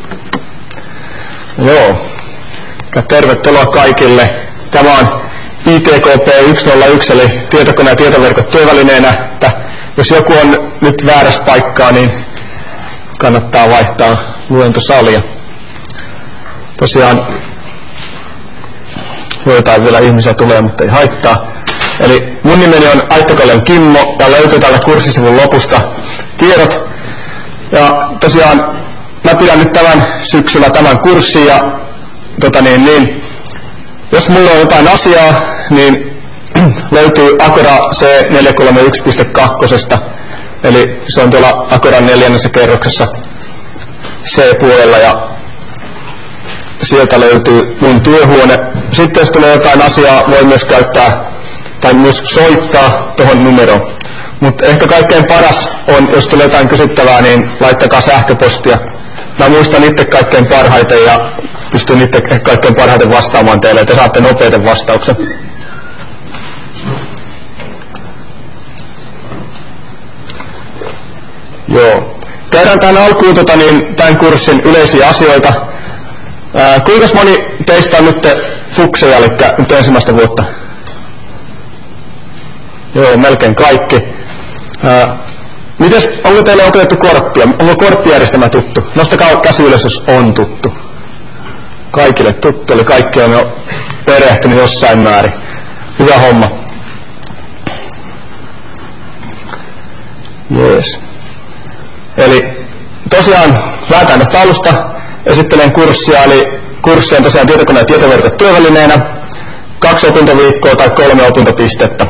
Joo. Tervetuloa kaikille. Tämä on ITKP 101, eli tietokone- ja tietoverkot työvälineenä. Että jos joku on nyt väärässä paikkaa, niin kannattaa vaihtaa luentosalia. Tosiaan joitain vielä ihmisiä tulee, mutta ei haittaa. Eli mun nimeni on Aittakallion Kimmo ja löytyy täältä kurssisivun lopusta tiedot. Ja tosiaan mä pidän nyt tämän syksyllä tämän kurssin ja jos mulla on jotain asiaa, niin löytyy Agora C431.2. Eli se on tuolla Agoran 4. kerroksessa C-puolella ja sieltä löytyy mun työhuone. Sitten jos tulee jotain asiaa, voi myös käyttää tai myös soittaa tuohon numeroon. Mutta ehkä kaikkein paras on, jos tulee jotain kysyttävää, niin laittakaa sähköpostia. Mä muistan itse kaikkein parhaiten ja pystyn itse kaikkein parhaiten vastaamaan teille, että saatte nopeiten vastauksen. Joo. Käydään tämän alkuun tämän kurssin yleisiä asioita. Kuinka moni teistä on nyt fukseja, eli nyt ensimmäistä vuotta? Joo, melkein kaikki. Onko teille opetettu korppia? Onko korppijärjestelmä tuttu? Nostakaa käsi ylös, jos on tuttu. Kaikille tuttu, eli kaikki on jo perehtynyt jossain määrin. Hyvä homma. Jees. Eli tosiaan lähdetään tästä alusta. Esittelen kurssia, eli kurssi on tosiaan tietokone- ja tietoverkot työvälineenä. 2 opintoviikkoa tai 3 opintopistettä.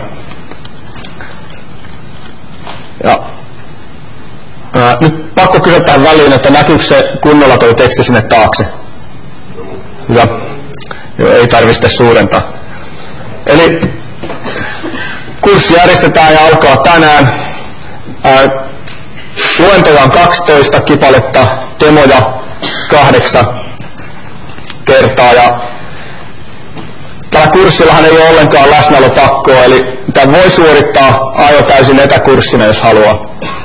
Ja nyt pakko kysyä tähän väliin, että näkyykö se kunnolla tuo teksti sinne taakse? Hyvä. Joo, ei tarvitse suurentaa. Eli kurssi järjestetään ja alkaa tänään. Luentoja on 12 kipaletta, demoja 8 kertaa. Ja tällä kurssillahan ei ole ollenkaan läsnäolopakkoa, eli tämän voi suorittaa aivan täysin etäkurssina, jos haluaa.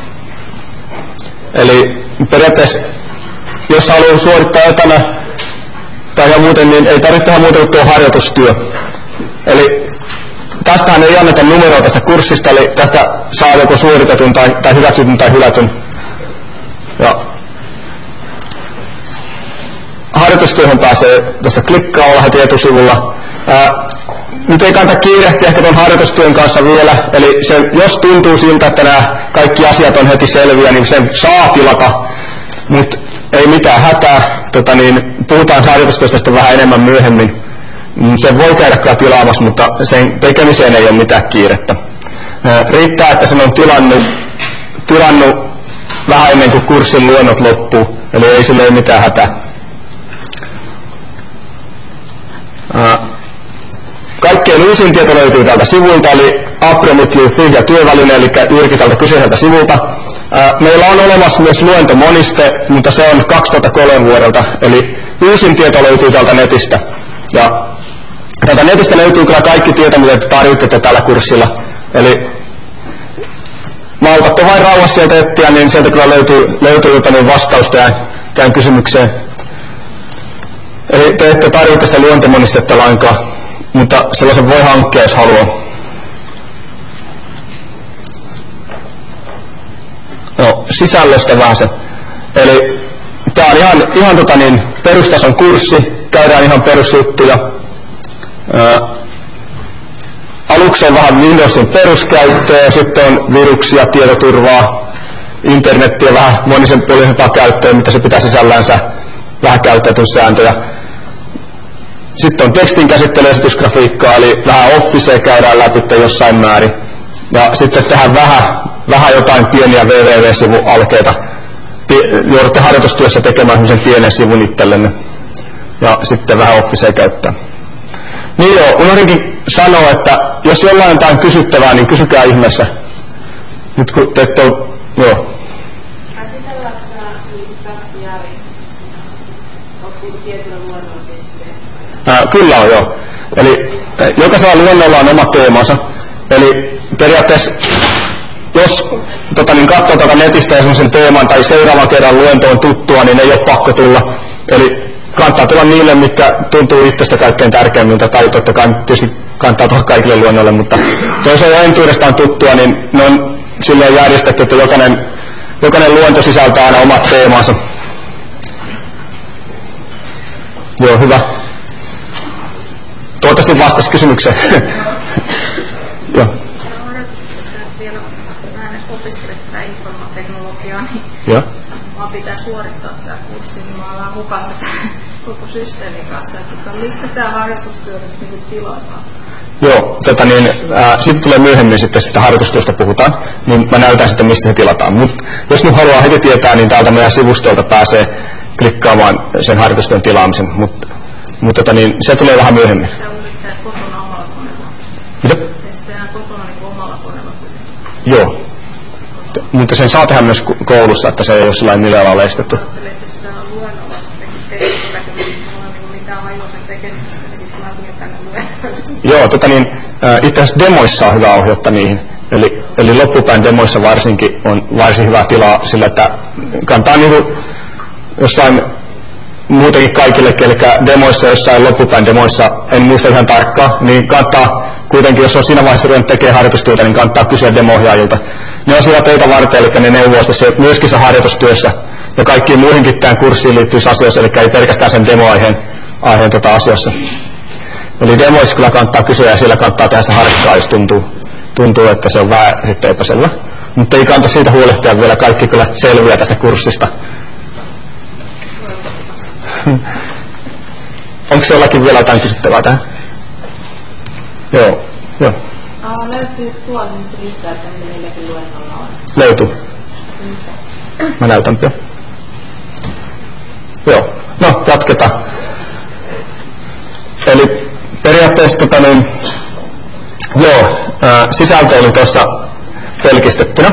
Eli periaatteessa, jos haluaa suorittaa etänä tai ihan muuten, niin ei tarvitse tehdä muuta kuin tuo harjoitustyö. Eli tästähän ei anneta numeroa tästä kurssista, eli tästä saa joko suoritetun tai hyväksytyn tai hylätyn. Ja harjoitustyöhön pääsee tästä klikkaamalla heti etusivulla. Nyt ei kannata kiirehtiä ehkä tuon harjoitustyön kanssa vielä, eli jos tuntuu siltä, että nämä kaikki asiat on heti selviä, niin sen saa tilata, mutta ei mitään hätää. Puhutaan harjoitustyöstä sitten vähän enemmän myöhemmin. Sen voi käydä kyllä tilaamassa, mutta sen tekemiseen ei ole mitään kiirettä. Riittää, että sen on tilannut vähän ennen kuin kurssin luennot loppuu, eli ei sille ole mitään hätää. Kaikkein uusin tieto löytyy tältä sivulta, eli Apromit.fi ja työväline, eli Jyrki tältä kyseiseltä sivulta. Meillä on olemassa myös luentomoniste, mutta se on 2003 vuodelta, eli uusin tieto löytyy tältä netistä. Ja tältä netistä löytyy kyllä kaikki tieto, mitä te tarvitsette tällä kurssilla. Eli maltatte vain rauhassa sieltä etsiä, niin sieltä kyllä löytyy vastausta tähän kysymykseen. Eli te ette tarvitse sitä luentomonistetta lainkaan, mutta sellaisen voi hankkia, jos haluaa. No, sisällöstä vähän se. Eli tää on ihan perustason kurssi, käydään ihan perusjuttuja. Aluksi on vähän Windowsin peruskäyttöä, sitten on viruksia, tietoturvaa, internettiä vähän monisen puolisempaa käyttöä, mitä se pitää sisällänsä, vähän käyttäytyn sääntöjä. Sitten on tekstin käsittely- ja esitysgrafiikkaa, eli vähän Officea käydään läpi jossain määrin. Ja sitten tehdään vähän jotain pieniä www-sivualkeita. Joudutte harjoitustyössä tekemään semmoisen pienen sivun itsellenne. Ja sitten vähän Officea käyttää. Niin joo, unohdinkin sanoa, että jos jollain on jotain kysyttävää, niin kysykää ihmeessä. Nyt kun te ette ole... Joo. Käsitelläänkö tämä tässä järjestyksessä? Onko tietyllä luonnolla tehtyä? Kyllä on, joo. Eli jokaisella luonnolla on oma teemansa. Eli periaatteessa, jos katsoo netistä ja semmoisen teeman tai seuraavan kerran luento on tuttua, niin ei ole pakko tulla. Eli kannattaa tulla niille, mitkä tuntuu itsestä kaikkein tärkeimmiltä, tai totta kai tietysti kannattaa tulla kaikille luonnolle, mutta jos on jo entuudestaan tuttua, niin ne on silleen järjestetty, että jokainen luonto sisältää aina omat teemansa. Joo, hyvä. Toivottavasti vastasi kysymykseen. Joo. Vielä vähän opiskelet tätä informateknologiaa, niin joo. vaan pitää suorittaa tämä kurssi, niin mä ollaan hukassa koko systeemin kanssa. Että mistä tämä harjoitustyö nyt tilataan? Joo, siitä tulee myöhemmin sitten sitä harjoitustyöstä puhutaan, niin mä näytän sitten mistä se tilataan. Mut jos nyt haluaa heti tietää, niin täältä meidän sivustolta pääsee klikkaamaan sen harjoitustyön tilaamisen, mutta se tulee vähän myöhemmin. Sitä yrittää kotona omalla koneella. Mitä? Se tehdään kotona niin omalla koneella. Joo, mutta sen saa tehdä myös koulussa, että se ei ole sellainen millä lailla estetty. Ajattelin, että sitä on luennolla teknisellä, kun mulla ei ole mitään hajua sen tekemisestä, niin sitten mä tulin tänne luennolle. Joo, itse asiassa demoissa on hyvä ohjata niihin. Eli loppupäin demoissa varsinkin on varsin hyvä tilaa sillä, että kannattaa niinku jossain muutenkin kaikille, eli demoissa, jossain loppupäin demoissa, en muista ihan tarkkaan, niin kannattaa kuitenkin, jos on siinä vaiheessa ruvennut tekemään harjoitustyötä, niin kannattaa kysyä demo-ohjaajilta. Ne on siellä teitä varten, eli ne neuvoo se myöskin se harjoitustyössä ja kaikkiin muihinkin tähän kurssiin liittyvissä asioissa, eli ei pelkästään sen demoaiheen asioissa. Eli demoissa kyllä kannattaa kysyä ja siellä kannattaa tehdä sitä harkkaa, jos tuntuu, että se on vähän sitten epäselvä. Mutta ei kannata siitä huolehtia vielä, kaikki kyllä selviää tästä kurssista. Onko se jollakin vielä jotain kysyttävää tähän? Joo. Löytyy tuolla nyt listaa, että milläkin luennolla on. Löytyy. Mä näytän pian. Joo, no jatketaan. Eli periaatteessa sisältö oli tuossa pelkistettynä.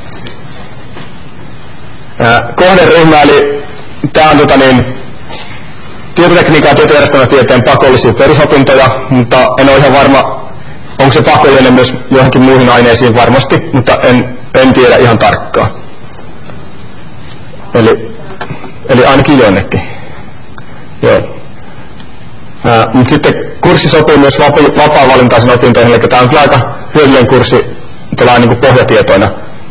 Kohderyhmä, eli tämä on tietotekniikan ja tietojärjestelmätieteen pakollisia perusopintoja, mutta en ole ihan varma, onko se pakollinen myös johonkin muihin aineisiin varmasti, mutta en tiedä ihan tarkkaan. Eli ainakin jonnekin. Joo. Mutta sitten kurssi sopii myös vapaa-valintaisiin opintoihin, eli tämä on kyllä aika hyödyllinen kurssi niin pohjatietoina.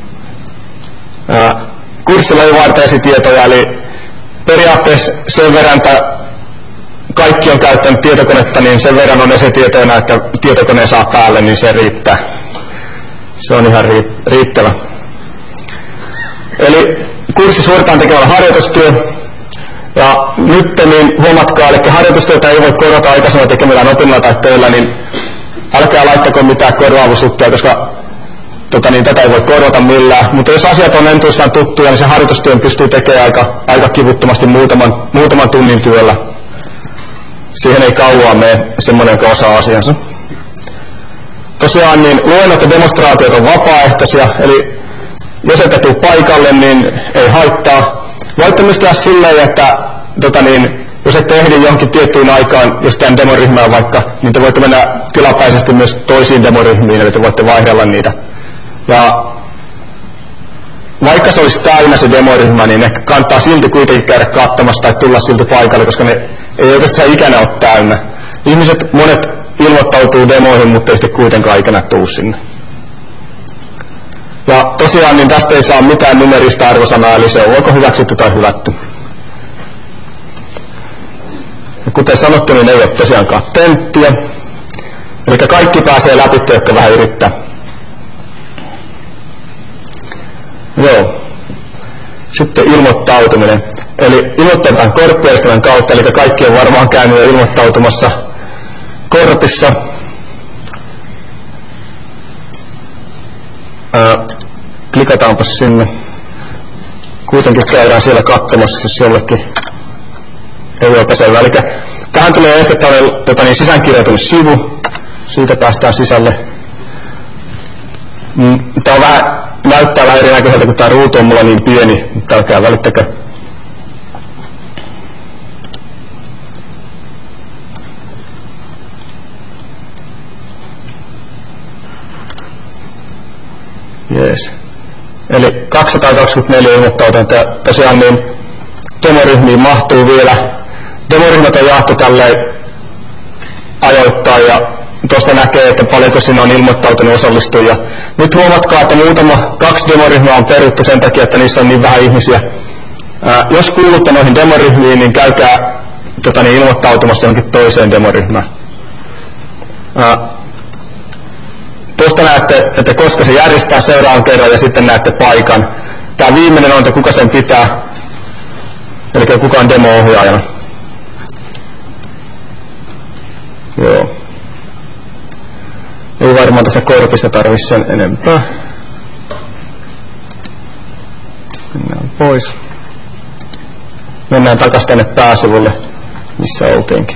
Kurssilla ei vaadita esitietoja, eli periaatteessa sen verran, että kaikki on käyttänyt tietokonetta, niin sen verran on esitietoina, että tietokone saa päälle, niin se riittää. Se on ihan riittävä. Eli kurssi suoritetaan tekemällä harjoitustyö. Ja nyt niin huomatkaa, eli harjoitustyötä ei voi korvata aikaisemmin tekemällä opinnoilla tai töillä, niin älkää laittako mitään korvaavusjuttuja, koska tätä ei voi korvata millään. Mutta jos asiat on entuudestaan tuttuja, niin se harjoitustyön pystyy tekemään aika kivuttomasti muutaman tunnin työllä. Siihen ei kauaa mene semmoinen, joka osaa asiansa. Tosiaan niin luennot ja demonstraatiot on vapaaehtoisia, eli jos ette tule paikalle, niin ei haittaa. Voitte myös tehdä silleen, että jos ette ehdi johonkin tiettyyn aikaan jostain demoryhmään vaikka, niin te voitte mennä tilapäisesti myös toisiin demoryhmiin, eli te voitte vaihdella niitä. Ja vaikka se olisi täynnä se demoryhmä, niin ehkä kannattaa silti kuitenkin käydä katsomassa tai tulla silti paikalle, koska ne ei oikeastaan ikinä ole täynnä. Monet ilmoittautuu demoihin, mutta ei sitten kuitenkaan ikinä tuu sinne. Ja tosiaan niin tästä ei saa mitään numerista arvosanaa, eli se on joko hyväksytty tai hylätty. Ja kuten sanottu, niin ei ole tosiaankaan tenttiä. Eli kaikki pääsee läpi, jotka vähän yrittää. Joo. Sitten ilmoittautuminen. Eli ilmoittautetaan korppijärjestelmän kautta, eli kaikki on varmaan käynyt jo ilmoittautumassa korpissa. Klikataanpa sinne. Kuitenkin käydään siellä katsomassa, jos jollekin ei ole epäselvää. Eli tähän tulee estettävä sisäänkirjautumissivu. Siitä päästään sisälle. Tämä on näyttää vähän erinäköiseltä, kun tämä ruutu on mulla niin pieni, mutta älkää välittäkö. Jees. Eli 224 ilmoittautunut ja tosiaan niin demoryhmiin mahtuu vielä. Demoryhmät on jaettu tälleen ajoittain ja tuosta näkee, että paljonko sinne on ilmoittautunut osallistujia. Nyt huomatkaa, että 2 demoryhmää on peruttu sen takia, että niissä on niin vähän ihmisiä. Jos kuulutte noihin demoryhmiin, niin käykää ilmoittautumassa johonkin toiseen demoryhmään. Tuosta näette, että koska se järjestää seuraavan kerran ja sitten näette paikan. Tämä viimeinen on, että kuka sen pitää, eli kuka on demo-ohjaajana. Joo. Ei varmaan tässä korpissa tarvitse sen enempää. Mennään pois. Mennään takaisin tänne pääsivulle, missä oltiinkin.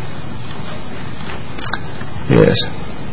Jees.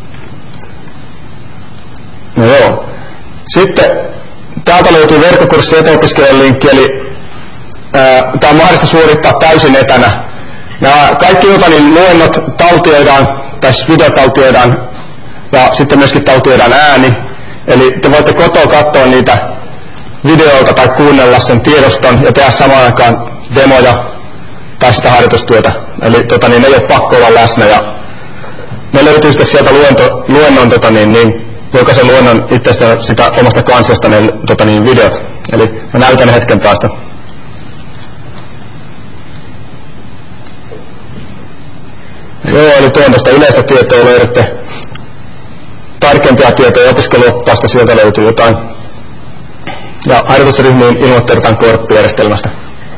No joo. Sitten täältä löytyy verkkokurssi etäopiskelijan linkki, eli tämä on mahdollista suorittaa täysin etänä. Nämä kaikki luennot taltioidaan, tai videotaltioidaan, ja sitten myöskin taltioidaan ääni. Eli te voitte kotoa katsoa niitä videoita tai kuunnella sen tiedoston ja tehdä samaan aikaan demoja tai sitä harjoitustyötä. Eli ne ei ole pakko olla läsnä. Ja ne löytyy sitten sieltä luennon jokaisen luennon itsestä sitä omasta kansiosta ne videot. Eli mä näytän hetken päästä. Joo, eli tuosta yleistä tietoa löydätte. Tarkempia tietoja opiskeluoppaasta, sieltä löytyy jotain. Ja harjoitusryhmiin ilmoittaudutaan korppijärjestelmästä.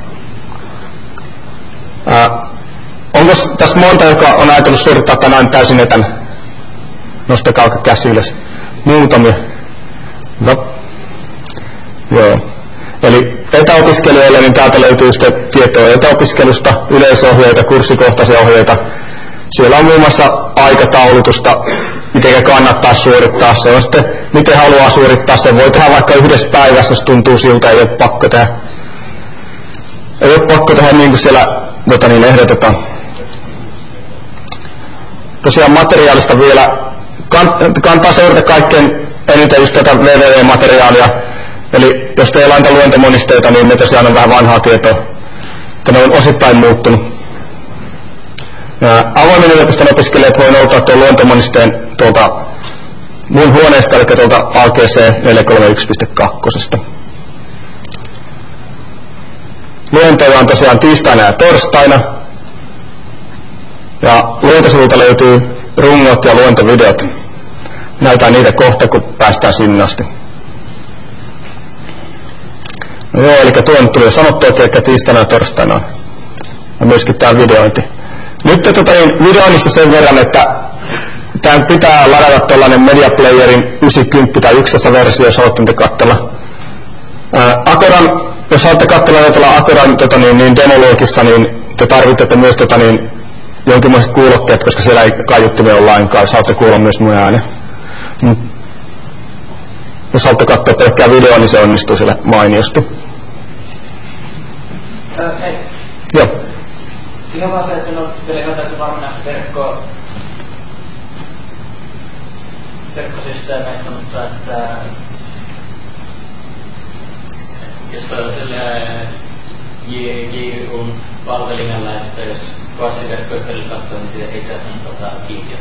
Onko tässä monta, joka on ajatellut suorittaa tänään täysin etän? Nostakaa käsi ylös. Muutamia. No. Joo. Eli etäopiskelijoille, niin täältä löytyy sitten tietoa etäopiskelusta, yleisohjeita, kurssikohtaisia ohjeita. Siellä on muun muassa aikataulutusta, miten kannattaa suorittaa. Se on sitten, miten haluaa suorittaa sen. Voi tehdä vaikka yhdessä päivässä, jos tuntuu siltä, ei ole pakko tehdä. Ei ole pakko tehdä niin kuin siellä ehdotetaan. Tosiaan materiaalista vielä. Kannattaa seurata kaikkein eniten just tätä VVV-materiaalia. Eli jos teillä on luentomonisteita, niin ne tosiaan on vähän vanhaa tietoa. Että ne on osittain muuttunut. Avoimen yliopiston opiskelijat voi noutaa tuon luentomonisteen tuolta mun huoneesta, eli tuolta AGC 431.2. Luentoja on tosiaan tiistaina ja torstaina. Ja luentosivulta löytyy rungot ja luentovideot. Näytään niitä kohta, kun päästään sinne asti. No joo, eli tuon tuli jo sanottu oikein, että tiistaina ja torstaina. Ja myöskin tämä videointi. Nyt videoinnista sen verran, että tämän pitää ladata tuollainen Media Playerin 90 tai 11 versio, jos haluatte katsella. Akoran, jos haluatte katsella tuolla Akoran demoluokissa, niin te tarvitsette myös jonkinlaiset kuulokkeet, koska siellä ei kaiuttimia ole lainkaan, jos haluatte kuulla myös mun äänen. Jos haluatte katsoa pelkkää videoa, niin se onnistuu siellä mainiosti. Hei. Joo. Ihan vaan se, että no vielä täysin varmaan verkkosysteemeistä, mutta että jos on sellainen JRUn palvelimella, että jos klassiverkkoyhteydellä katsoo, niin siitä ei tästä kiinniötä.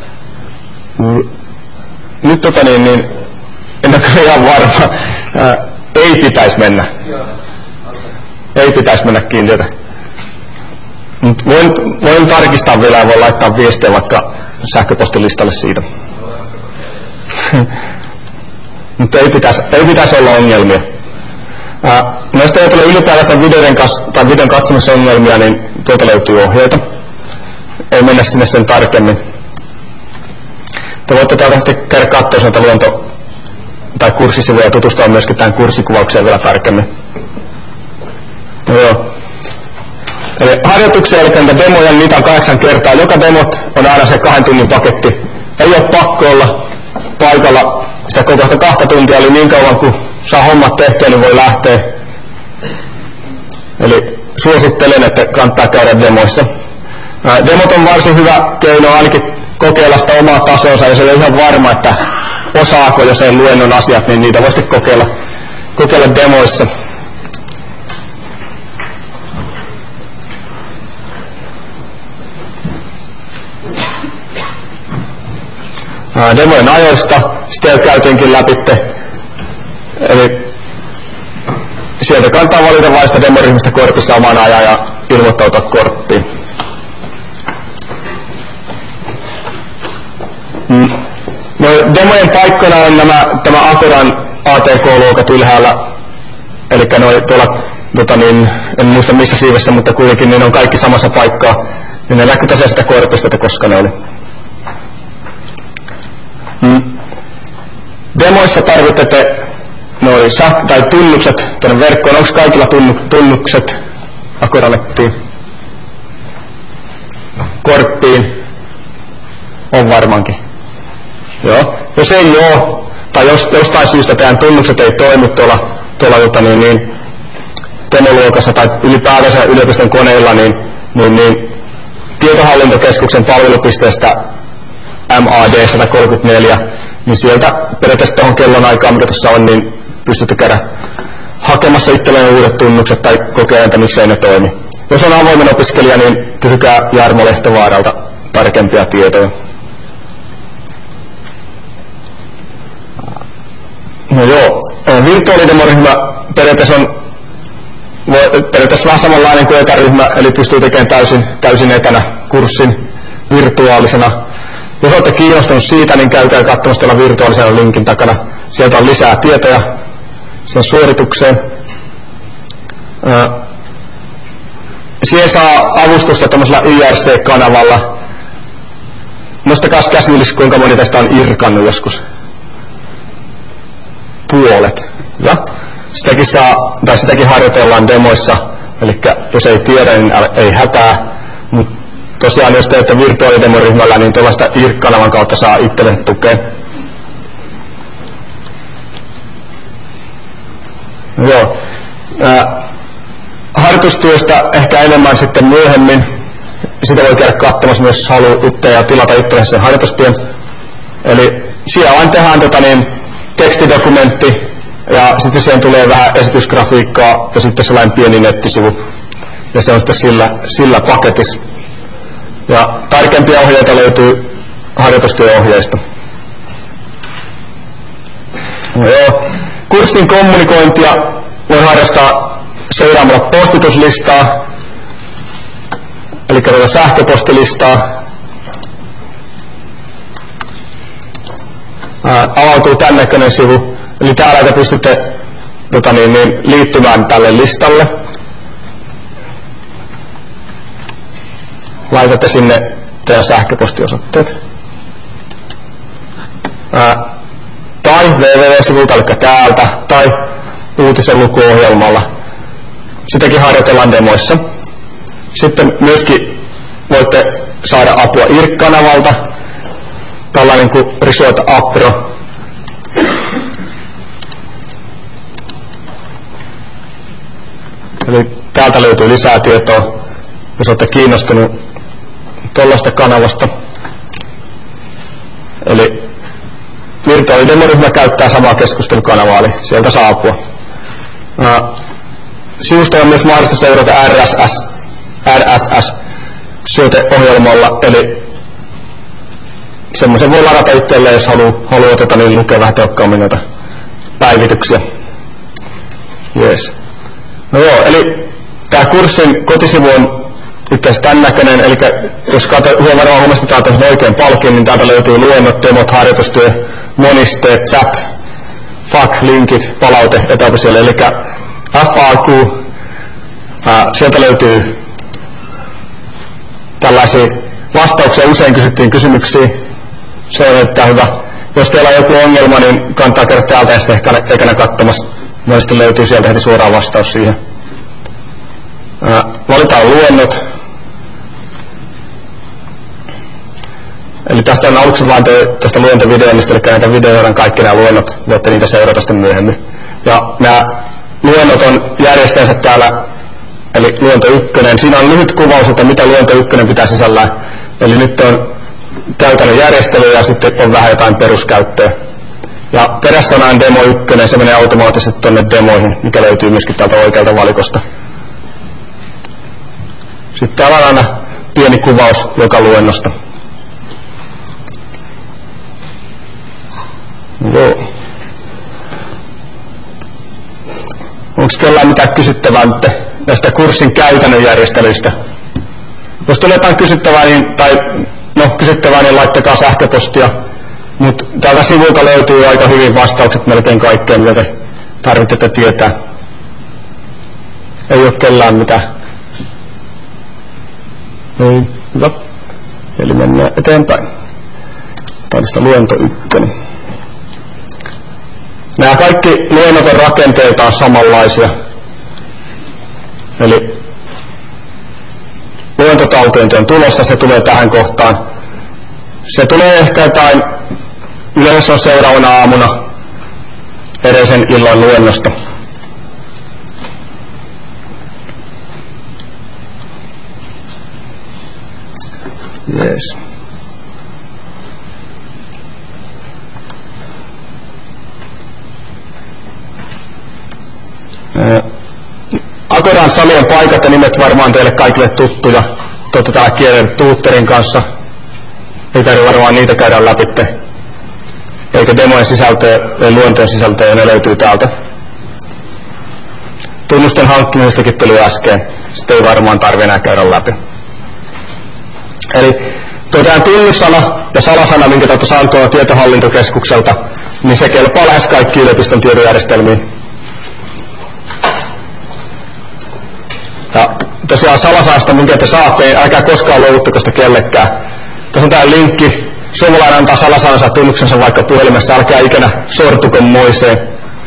Nyt en ole ihan varma. Ei pitäisi mennä. Joo. Ei pitäisi mennä kiintiötä. Voin tarkistaa vielä ja voin laittaa viestiä vaikka sähköpostilistalle siitä. Mutta ei pitäisi olla ongelmia. No jos teillä tulee ylipäätänsä videon katsomassa ongelmia, niin tuolta löytyy ohjeita. Ei mennä sinne sen tarkemmin. Te voitte täältä sitten käydä katsoa sieltä tai kurssisivuja ja tutustua myöskin tähän kurssikuvaukseen vielä tarkemmin. No joo. Eli harjoituksia, eli niitä demoja, niitä on 8 kertaa. Joka demot on aina se 2 tunnin paketti. Ei ole pakko olla paikalla sitä koko 2 tuntia, eli niin kauan kun saa hommat tehtyä, niin voi lähteä. Eli suosittelen, että kannattaa käydä demoissa. Demot on varsin hyvä keino ainakin kokeilla sitä omaa tasonsa, jos ei ole ihan varma, että osaako jo sen luennon asiat, niin niitä voisi kokeilla demoissa. demojen ajoista, sitä jo käytiinkin läpitte. Eli sieltä kannattaa valita vain sitä demoryhmistä kortissa oman ajan ja ilmoittautua korttiin. No, demojen paikkana on tämä Akoran ATK-luokat ylhäällä, eli tuolla, en muista missä siivessä, mutta kuitenkin niin on kaikki samassa paikkaa, niin ne näkyy tosiaan sitä kortista, että koska ne oli. Demoissa tarvitsette tai tunnukset tuonne verkkoon. Onko kaikilla tunnukset Akoranettiin? Korttiin? On varmaankin. Joo. Jos ei ole, tai jostain syystä teidän tunnukset ei toimi tuolla demoluokassa tai ylipäätänsä yliopiston koneilla, niin tietohallintokeskuksen palvelupisteestä MAD 134, niin sieltä periaatteessa tuohon kellon aikaan, mikä tuossa on, niin pystytte käydä hakemassa itselleen uudet tunnukset tai kokeilemaan, miksei ne toimi. Jos on avoimen opiskelija, niin kysykää Jarmo Lehtovaaralta tarkempia tietoja. No joo, virtuaalidemoryhmä periaatteessa on vähän samanlainen kuin etäryhmä, eli pystyy tekemään täysin etänä kurssin virtuaalisena. Jos olette kiinnostunut siitä, niin käykää katsomassa tuolla virtuaalisella linkin takana. Sieltä on lisää tietoja sen suoritukseen. Siihen saa avustusta tämmöisellä IRC-kanavalla. Nostakaa käsi ylös, kuinka moni tästä on irkannut joskus. Puolet. Ja sitäkin harjoitellaan demoissa. Eli jos ei tiedä, niin ei hätää. Mut tosiaan, jos teette virtuaalidemoryhmällä, niin tuollaista IRC-kanavan kautta saa itselle tukea. Joo. Harjoitustyöstä ehkä enemmän sitten myöhemmin. Sitä voi käydä katsomassa myös, jos haluaa itse ja tilata itselle sen harjoitustyön. Eli siellä vain tehdään tekstidokumentti ja sitten siihen tulee vähän esitysgrafiikkaa ja sitten sellainen pieni nettisivu. Ja se on sitten sillä paketissa. Ja tarkempia ohjeita löytyy harjoitustyöohjeista. No joo. Kurssin kommunikointia voi harrastaa seuraamalla postituslistaa, eli tätä sähköpostilistaa. Avautuu tämän näköinen sivu, eli täällä te pystytte liittymään tälle listalle. Laitatte sinne teidän sähköpostiosoitteet. Tai www-sivulta, eli täältä, tai uutisen lukuohjelmalla. Sitäkin harjoitellaan demoissa. Sitten myöskin voitte saada apua IRC-kanavalta, tällainen kuin Resort Apro. Eli täältä löytyy lisää tietoa, jos olette kiinnostunut tuollaista kanavasta. Eli virtuaalidemoryhmä käyttää samaa keskustelukanavaa, eli sieltä saa apua. Sivusta on myös mahdollista seurata RSS-syöteohjelmalla, eli semmoisen voi ladata itselleen, jos haluaa lukea vähän tehokkaammin näitä päivityksiä. Yes. No joo, eli tämä kurssin kotisivu on itse asiassa tämän näköinen, eli jos varmaan huomasta täältä on oikein palkin, niin täältä löytyy luennot, demot, harjoitustyö, monisteet, chat, FAQ, linkit, palaute, etäopiselle, eli FAQ. Sieltä löytyy tällaisia vastauksia usein kysyttiin kysymyksiin. Se on erittäin hyvä. Jos teillä on joku ongelma, niin kannattaa käydä täältä ja sitten ekana katsomassa. Mielestäni löytyy sieltä heti suoraan vastaus siihen. Valitaan luennot. Eli tästä on aluksi vain tuosta luentovideoinnista, eli näitä videoidaan kaikki nämä luennot. Voitte niitä seurata sitten myöhemmin. Ja nämä luennot on järjestänsä täällä, eli luento 1. Siinä on lyhyt kuvaus, että mitä luento 1 pitää sisällään. Eli nyt on käytännön järjestely ja sitten on vähän jotain peruskäyttöä. Ja perässä on demo 1, se menee automaattisesti tuonne demoihin, mikä löytyy myöskin täältä oikealta valikosta. Sitten täällä on aina pieni kuvaus joka luennosta. Joo. Onko kellään mitään kysyttävää nyt näistä kurssin käytännön järjestelyistä? Jos tulee jotain kysyttävää, niin laittakaa sähköpostia. Mutta täältä sivulta löytyy aika hyvin vastaukset melkein kaikkeen, mitä te tarvitsette tietää. Ei ole kellään mitään. Ei, hyvä. Eli mennään eteenpäin. Tällaista luento 1. Nämä kaikki luennot on rakenteeltaan samanlaisia. Eli luentotaltiointi on tulossa, se tulee tähän kohtaan. Se tulee ehkä jotain, yleensä on seuraavana aamuna edellisen illan luennosta. Yes. Akoran salien paikat ja nimet varmaan teille kaikille tuttuja. Te olette täällä kielen tuutterin kanssa. Ei tarvitse varmaan niitä käydä läpi. Eikä demojen sisältöä, ei luontojen sisältöä, ne löytyy täältä. Tunnusten hankkimisestakin tuli äsken. Sitä ei varmaan tarvitse enää käydä läpi. Eli tämä tunnussana ja salasana, minkä te olette saaneet tietohallintokeskukselta, niin se kelpaa lähes kaikki yliopiston tietojärjestelmiin. Ja tosiaan salasanasta, minkä te saatte, niin älkää koskaan luovuttako sitä kellekään. Tässä on tämä linkki. Suomalainen antaa salasanansa ja tunnuksensa vaikka puhelimessa, älkää ikinä sortuko moiseen.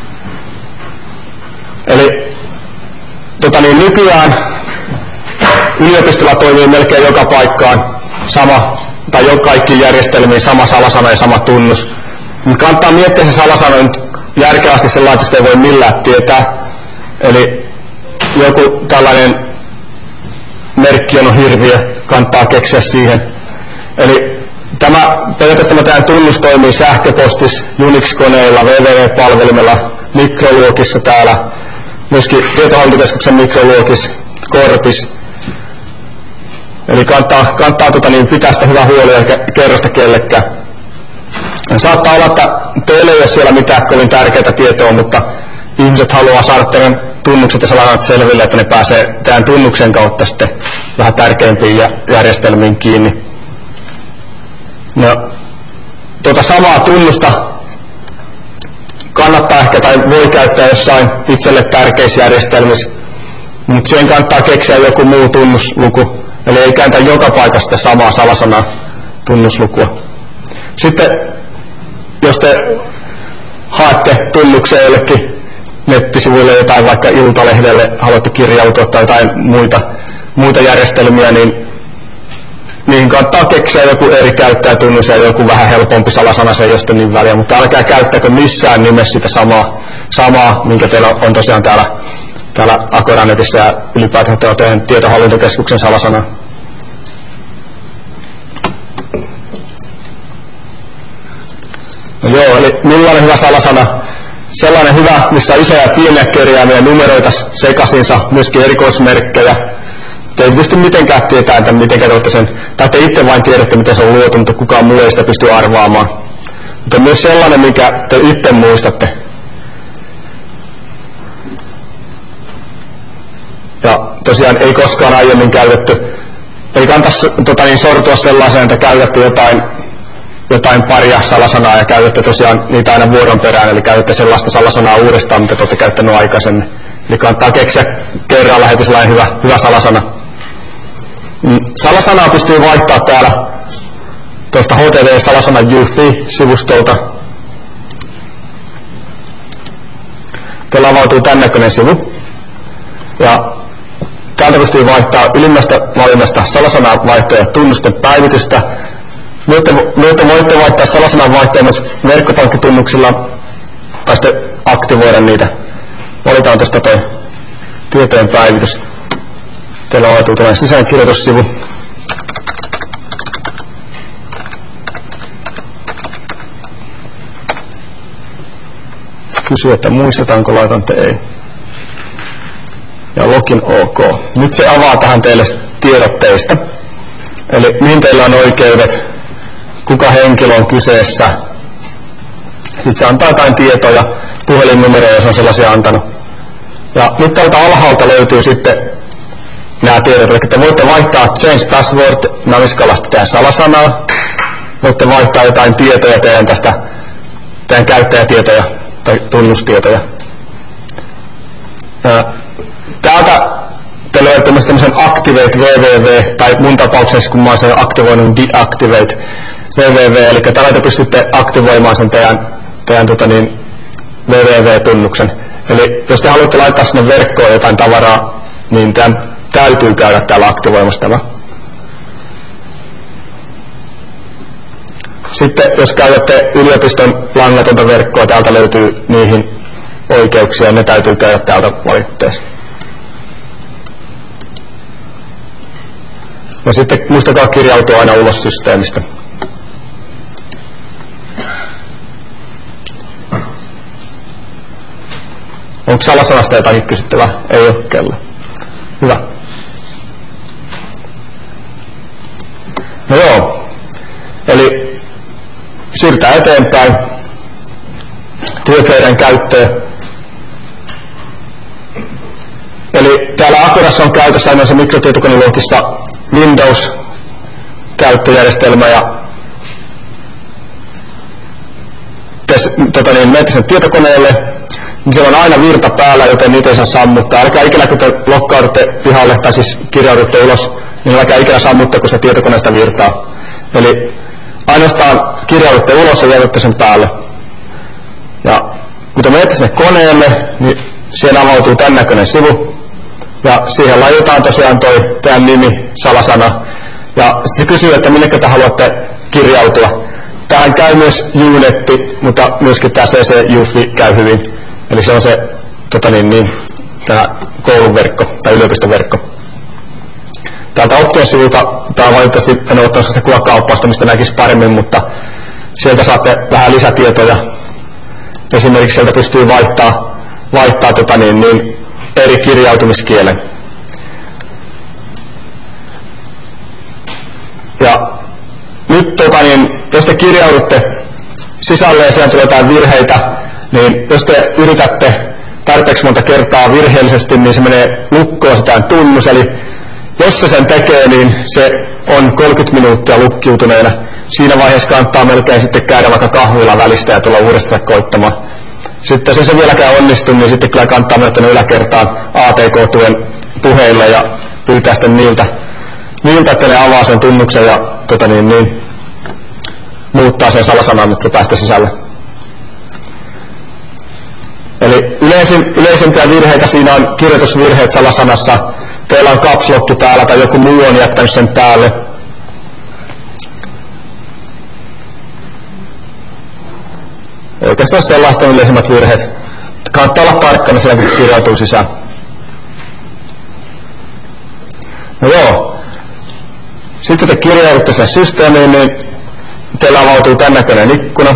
Eli nykyään yliopistolla toimii melkein joka paikkaan sama, tai jo kaikkiin järjestelmiin sama salasana ja sama tunnus. Mutta kannattaa miettiä se salasana nyt järkevästi sellainen, että sitä ei voi millään tietää. Eli joku tällainen merkki on hirviö, kannattaa keksiä siihen. Eli periaatteessa tämä tunnus toimii sähköpostis, Unix-koneilla, www-palvelimella, mikroluokissa täällä, myöskin tietohallintokeskuksen mikroluokissa, Korpis. Eli kannattaa pitää sitä hyvää huolta ja kerro sitä kellekään. Saattaa olla, että teille ei ole siellä mitään kovin tärkeää tietoa, mutta ihmiset haluaa saada teidän tunnukset ja salanat selville, että ne pääsee tämän tunnuksen kautta sitten vähän tärkeimpiin järjestelmiin kiinni. No, samaa tunnusta kannattaa ehkä tai voi käyttää jossain itselle tärkeissä järjestelmissä, mutta siihen kannattaa keksiä joku muu tunnusluku. Eli ei käytä joka paikasta samaa salasanaa tunnuslukua. Sitten, jos te haette tunnuksen jollekin nettisivuille jotain, vaikka Iltalehdelle haluatte kirjautua tai jotain muita järjestelmiä, niin niihin kannattaa keksiä joku eri käyttäjätunnus ja joku vähän helpompi salasana, se ei ole niin väliä, mutta älkää käyttäkö missään nimessä sitä samaa minkä teillä on tosiaan täällä Akoranetissa ja ylipäätään teidän tietohallintokeskuksen salasana. No joo, eli millainen hyvä salasana? Sellainen hyvä, missä on isoja ja pieniä kirjaimia numeroita sekaisinsa, myöskin erikoismerkkejä. Te ei pysty mitenkään tietämään, että miten te olette sen, tai te itse vain tiedätte, miten se on luotu, mutta kukaan muu ei sitä pysty arvaamaan. Mutta myös sellainen, minkä te itse muistatte. Ja tosiaan ei koskaan aiemmin käytetty. Ei kannattaisi sortua sellaiseen, että käytätte jotain paria salasanaa ja käytätte tosiaan niitä aina vuoron perään, eli käytätte sellaista salasanaa uudestaan, mitä te olette käyttäneet aikaisemmin. Eli kannattaa keksiä kerralla heti sellainen hyvä salasana. Salasanaa pystyy vaihtaa täällä tuosta HTTP-salasana UFI-sivustolta. Teillä avautuu tämän näköinen sivu. Ja täältä pystyy vaihtaa ylimmästä valinnasta salasanan vaihtoa ja tunnusten päivitystä. Voitte vaihtaa salasanan vaihtoa myös verkkopankkitunnuksilla tai sitten aktivoida niitä. Valitaan tuosta tuo tietojen päivitys. Teillä avautuu tällainen sisäänkirjoitussivu. Kysyy, että muistetaanko, laitan ei. Ja login OK. Nyt se avaa tähän teille tiedot teistä. Eli mihin teillä on oikeudet, kuka henkilö on kyseessä, Sitten se antaa jotain tietoja, puhelinnumeroja, jos on sellaisia antanut. Ja nyt tältä alhaalta löytyy sitten nämä tiedot, eli te voitte vaihtaa change password naviskalasta teidän salasanaa, voitte vaihtaa jotain tietoja teidän käyttäjätietoja tai tunnustietoja. Täältä te löydätte myös tämmöisen activate www, tai mun tapauksessa kun mä oon sen aktivoinut deactivate www, eli tällä te pystytte aktivoimaan sen teidän www-tunnuksen. Eli jos te haluatte laittaa sinne verkkoon jotain tavaraa, niin tämän täytyy käydä täällä aktivoimassa tämä. Sitten jos käytätte yliopiston langatonta verkkoa, täältä löytyy niihin oikeuksia, ja ne täytyy käydä täältä valitteessa. Ja sitten muistakaa kirjautua aina ulos systeemistä. Onko salasanasta jotakin kysyttävää? Ei ole kello. Hyvä. No joo. Eli siirrytään eteenpäin työpöydän käyttöön. Eli täällä Akurassa on käytössä aina se mikrotietokoneluokissa Windows-käyttöjärjestelmä ja menette sen tietokoneelle, niin siellä on aina virta päällä, joten niitä ei saa sammuttaa. Älkää ikinä, kun te lokkaudutte pihalle tai siis kirjaudutte ulos, niin älkää ikinä sammuttako se tietokoneesta virtaa. Eli ainoastaan kirjaudutte ulos ja jätätte sen päälle. Ja kun te menette sinne koneelle, niin siellä avautuu tämän näköinen sivu. Ja siihen laitetaan tosiaan toi teidän nimi, salasana. Ja sitten se kysyy, että minnekä te haluatte kirjautua. Tähän käy myös Unetti, mutta myöskin tämä CC-Jufi käy hyvin. Eli se on se tämä kouluverkko tai yliopistoverkko. Täältä Option-sivulta, tämä on valitettavasti en ole ottanut sitä kuvakauppausta, mistä näkisi paremmin, mutta sieltä saatte vähän lisätietoja. Esimerkiksi sieltä pystyy vaihtaa eri kirjautumiskielen. Ja nyt jos te kirjaudutte sisälle ja siellä tulee jotain virheitä, niin jos te yritätte tarpeeksi monta kertaa virheellisesti, niin se menee lukkoon se tämän tunnus. Eli jos se sen tekee, niin se on 30 minuuttia lukkiutuneena. Siinä vaiheessa kannattaa melkein sitten käydä vaikka kahvilla välistä ja tulla uudestaan koittamaan. Sitten jos se vieläkään onnistuu, niin sitten kyllä kannattaa mennä tänne yläkertaan ATK-tuen puheille ja pyytää sitten niiltä, että ne avaa sen tunnuksen ja muuttaa sen salasanan, että se päästä sisälle. Eli yleisimpiä virheitä siinä on kirjoitusvirheet salasanassa. Teillä on caps lock päällä tai joku muu on jättänyt sen päälle. Oikeastaan sellaista yleisimmät virheet. Kannattaa olla tarkkana siellä, kun kirjautuu sisään. No joo. Sitten te kirjaudutte sen systeemiin, niin teillä avautuu tämän näköinen ikkuna.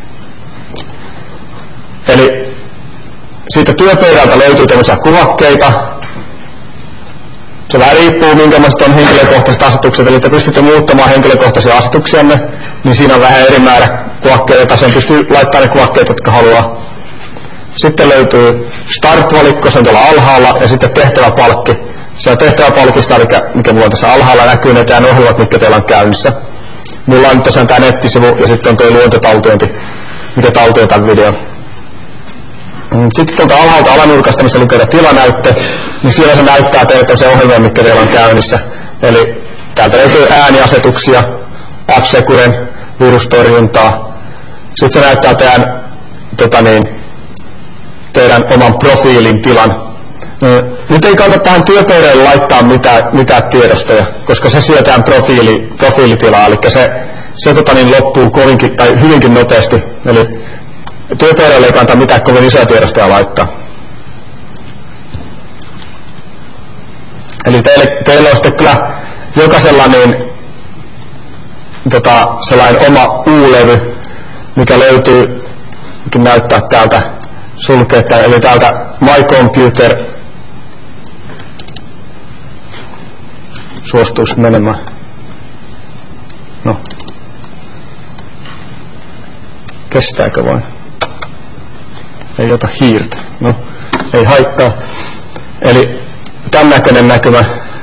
Eli siitä työpöydältä löytyy tämmöisiä kuvakkeita. Se vähän riippuu, minkälaiset on henkilökohtaiset asetukset, eli te pystytte muuttamaan henkilökohtaisia asetuksianne, niin siinä on vähän eri määrä kuvakkeita, sen pystyy laittamaan ne kuvakkeet, jotka haluaa. Sitten löytyy Start-valikko, se on tuolla alhaalla, ja sitten tehtäväpalkki. Se on tehtäväpalkissa, eli mikä mulla on tässä alhaalla näkyy, ne teidän ohjelmat, mitkä teillä on käynnissä. Mulla on tosiaan tämä nettisivu, ja sitten on tuo luontotaltiointi, mikä taltioaa tämän videon. Sitten tuolta alhaalta alanurkasta, missä lukee tilanäyttö, niin siellä se näyttää teille tämmöisiä ohjelmia, mitkä teillä on käynnissä. Eli täältä löytyy ääniasetuksia, F-Securen, virustorjuntaa. Sitten se näyttää teidän oman profiilin tilan. Nyt ei kannata tähän työpöydälle laittaa mitään tiedostoja, koska se syö tämän profiilitilaa, eli se loppuu kovinkin tai hyvinkin nopeasti. Eli työpöydälle ei kannata mitään kovin isoja tiedostoja laittaa. Eli teillä on sitten kyllä jokaisella sellainen oma U-levy, mikä löytyy, mikä näyttää täältä sulkeetta, eli täältä My Computer suostuisi menemään. No. Kestääkö vain? ei ota hiirtä. No, ei haittaa. Eli tämän näköinen näkymä.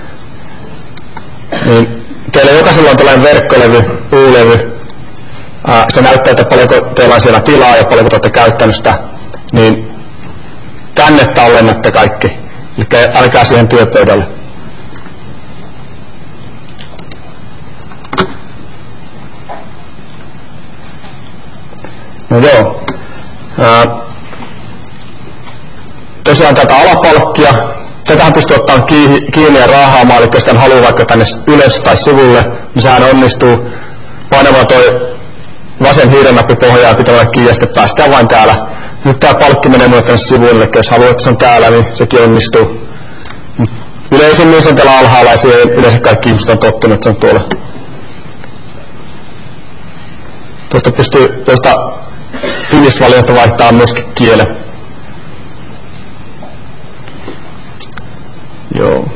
Niin teillä jokaisella on tällainen verkkolevy, U-levy. Se näyttää, että paljonko teillä on siellä tilaa ja paljonko te olette käyttänyt sitä. Niin tänne tallennatte kaikki. Eli älkää siihen työpöydälle. No joo. Tosiaan tätä alapalkkia. Tätähän pystyy ottamaan kiinni ja raahaamaan, eli jos tämän haluaa vaikka tänne ylös tai sivulle, niin sehän onnistuu painamalla toi vasen hiirennappi pohjaa ja pitämällä kiinni ja sitten päästään vain täällä. Nyt tää palkki menee mulle tänne sivuille, eli jos haluaa, että se on täällä, niin sekin onnistuu. Yleisimmin se on täällä alhaalla ja siihen yleensä kaikki ihmiset on tottunut, että se on tuolla. Tuosta pystyy Finnish-valinnasta vaihtaa myöskin kielen. Joo.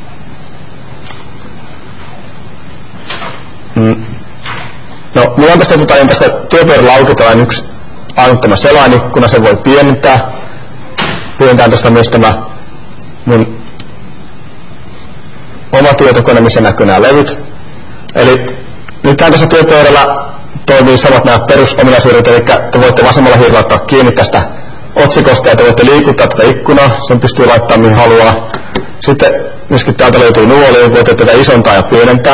No, mulla on tässä työpöydällä auki tällainen yksi ainut tämä selainikuna, sen voi pienentää. Pienentää tuosta myös tämä mun oma tietokone, missä näkyy nämä levyt. Eli nythän tässä työpöydällä toimii samat nämä perusominaisuudet, eli te voitte vasemmalla hiirellä ottaa kiinni tästä otsikosta ja te voitte liikuttaa tätä ikkunaa, sen pystyy laittamaan mihin haluaa. Sitten myöskin täältä löytyy nuoli, voitte tätä isontaa ja pienentää.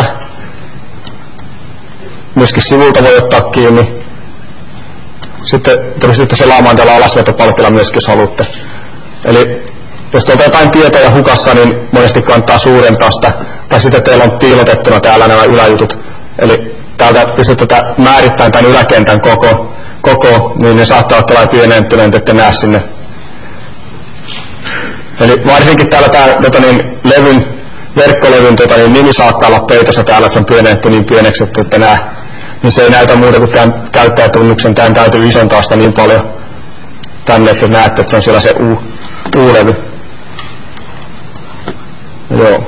Myöskin sivulta voi ottaa kiinni. Sitten te pystytte selaamaan tällä alasvetopalkilla myöskin, jos haluatte. Eli jos tuolta jotain tietoja hukassa, niin monesti kannattaa suurentaa sitä. Tai sitten teillä on piilotettuna täällä nämä yläjutut. Eli täältä pystytte määrittämään tämän yläkentän koko, niin ne saattaa olla tällainen pienentyneet, ette näe sinne. Eli varsinkin täällä verkkolevyn nimi saattaa olla peitossa täällä, että se on pienennetty niin pieneksi, että ette näe. Niin se ei näytä muuta kuin tämän käyttäjätunnuksen. Tämän täytyy isontaa sitä niin paljon tänne, että näette, että se on siellä se U-levy. Joo.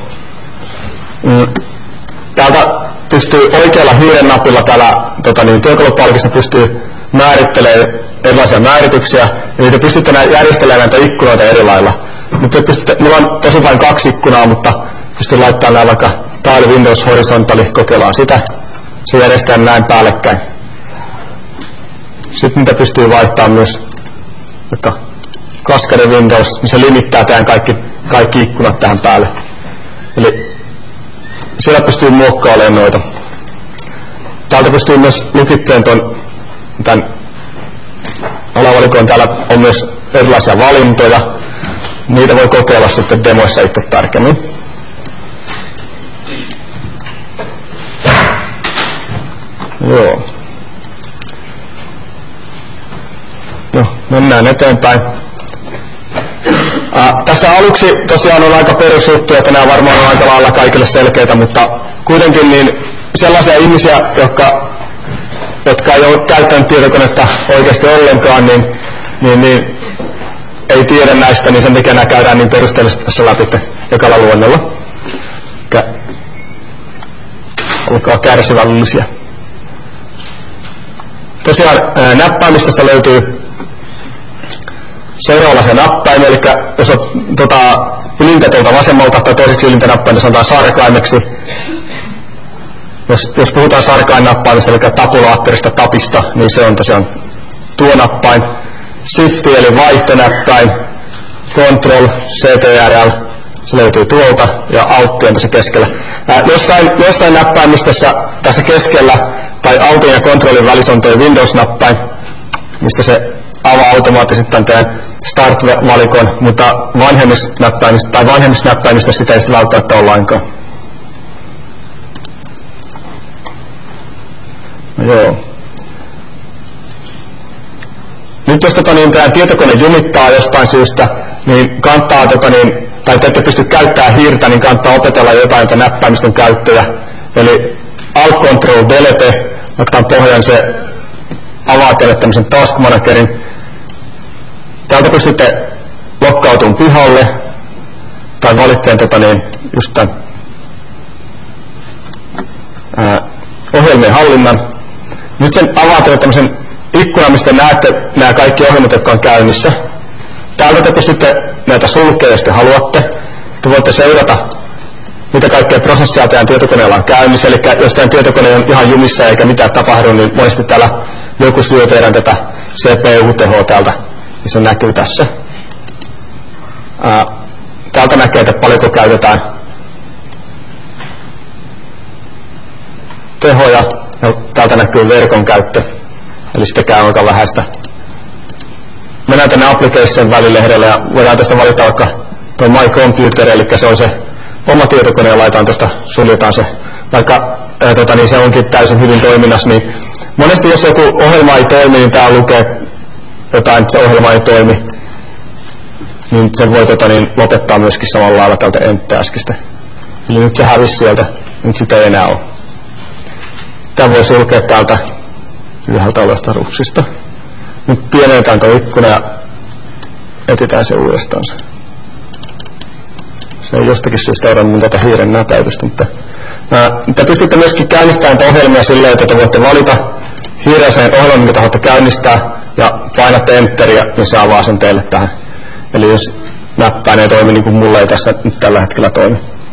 Täältä pystyy oikealla hiirennapilla täällä työkalupalkissa pystyy määrittelemään erilaisia määrityksiä, ja niitä pystytte järjestelemään näitä ikkunoita eri lailla. Mulla on tosi vain 2 ikkunaa, mutta pystyn laittamaan nämä vaikka Tile Windows Horizontali, kokeillaan sitä. Se järjestää näin päällekkäin. Sitten niitä pystyy vaihtamaan myös vaikka Cascade Windows, niin se limittää tämän kaikki ikkunat tähän päälle. Eli siellä pystyy muokkailemaan noita. Täältä pystyy myös lukittamaan tämän alavalikoon. Täällä on myös erilaisia valintoja. Niitä voi kokeilla sitten demoissa itse tarkemmin. Joo. No, mennään eteenpäin. Tässä aluksi tosiaan on aika perusjuttuja, että nämä varmaan on aika lailla kaikille selkeitä, mutta kuitenkin niin sellaisia ihmisiä, jotka ei ole käyttänyt tietokonetta oikeasti ollenkaan, niin ei tiedä näistä, niin sen takia nämä käydään niin perusteellisesti tässä läpi ekalla luennolla. Olkaa kärsivällisiä. Tosiaan näppäimistössä löytyy seuraavalla nappain, eli jos on ylintä tuolta vasemmalta tai toiseksi ylintä nappainta sanotaan sarkaimeksi. Jos puhutaan sarkainnappaimista, eli tabulaattorista tapista, niin se on tosiaan tuo nappain. Shift eli vaihtonäppäin, Control, CTRL, se löytyy tuolta, ja Alt on tässä keskellä. Jossain näppäimistössä tässä keskellä, tai Altin ja Controlin välissä on tuo Windows-näppäin, mistä se avaa automaattisesti tämän Start-valikon, mutta vanhemmissa näppäimistä sitä ei välttämättä ole lainkaan. No joo. Nyt jos tämä tietokone jumittaa jostain syystä, niin kannattaa, tai te ette pysty käyttämään hiirtä, niin kannattaa opetella jotain näppäimistön käyttöjä. Eli Alt Control Delete, otetaan pohjan, se avaa teille tämmöisen Task Managerin. Täältä pystytte lokkautumaan pihalle, tai valitteen just tämän ohjelmien hallinnan. Nyt sen avaa teille tämmöisen ikkunan, mistä näette nämä kaikki ohjelmat, jotka on käynnissä. Täältä te pystytte näitä sulkea, jos te haluatte. Te voitte seurata, mitä kaikkea prosessia teidän tietokoneella on käynnissä. Eli jos teidän tietokone on ihan jumissa eikä mitään tapahdu, niin monesti täällä joku syö teidän tätä CPU-tehoa täältä, niin se näkyy tässä. Täältä näkee, että paljonko käytetään tehoja, ja täältä näkyy verkon käyttö, eli sitä käy aika vähäistä. Mennään tänne application välilehdelle ja voidaan tästä valita vaikka tuo My Computer, eli se on se oma tietokone ja laitetaan tuosta, suljetaan se. Vaikka niin se onkin täysin hyvin toiminnassa, niin monesti jos joku ohjelma ei toimi, niin täällä lukee jotain, että se ohjelma ei toimi, niin se voi lopettaa myöskin samalla lailla tältä Enter-äskistä. Eli nyt se hävisi sieltä, nyt sitä ei enää ole. Tämä voi sulkea täältä ylhäältä olevasta ruksista. Nyt pienennetään tuo ikkuna ja etsitään se uudestaan. Se ei jostakin syystä ole mun tätä hiiren näpäytystä, mutta te pystytte myöskin käynnistämään ohjelmia silleen, että te voitte valita hiireiseen ohjelman, mitä haluatte käynnistää, ja painatte Enteriä, niin se avaa sen teille tähän. Eli jos näppäin ei toimi, niin kuin mulla ei tässä nyt tällä hetkellä toimi.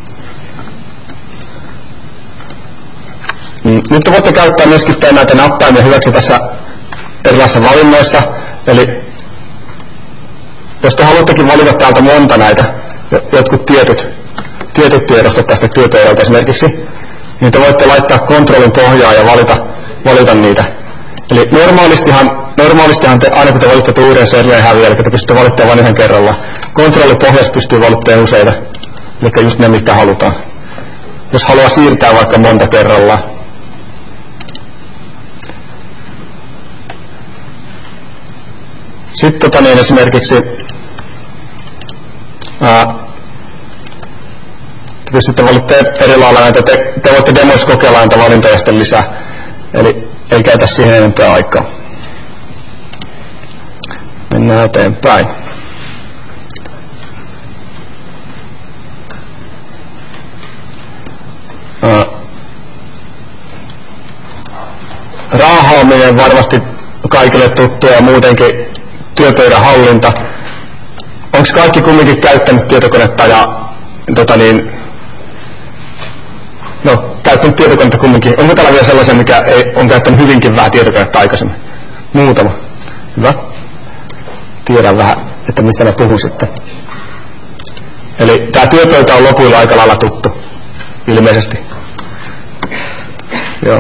Nyt te voitte käyttää myöskin näitä näppäimiä hyväksi tässä erilaisissa valinnoissa. Eli jos te haluattekin valita täältä monta näitä, jotkut tietyt tiedostot tästä työpöydältä esimerkiksi, niin te voitte laittaa kontrollin pohjaan ja valita niitä. Eli normaalistihan te, aina kun te valitette uuden serien häviä, eli te pystytte valittamaan vain yhden kerralla. Kontrollipohjassa pystyy valittamaan useita, eli just ne, mitä halutaan. Jos haluaa siirtää vaikka monta kerrallaan. Sitten esimerkiksi te pystytte valittamaan eri lailla näitä, te voitte demoissa kokeilla näitä valintoja sitten lisää, eli ei käytä siihen enempää aikaa. Mennään eteenpäin. Raahaaminen varmasti kaikille tuttua ja muutenkin työpöydän hallinta. Onko kaikki kumminkin käyttänyt tietokonetta ja käyttänyt tietokonetta kumminkin? Onko täällä vielä sellaisia, mikä on käyttänyt hyvinkin vähän tietokonetta aikaisemmin? Muutama. Hyvä. Tiedän vähän, että mistä mä puhun sitten. Eli tämä työpöytä on lopuilla aika lailla tuttu, ilmeisesti. Joo.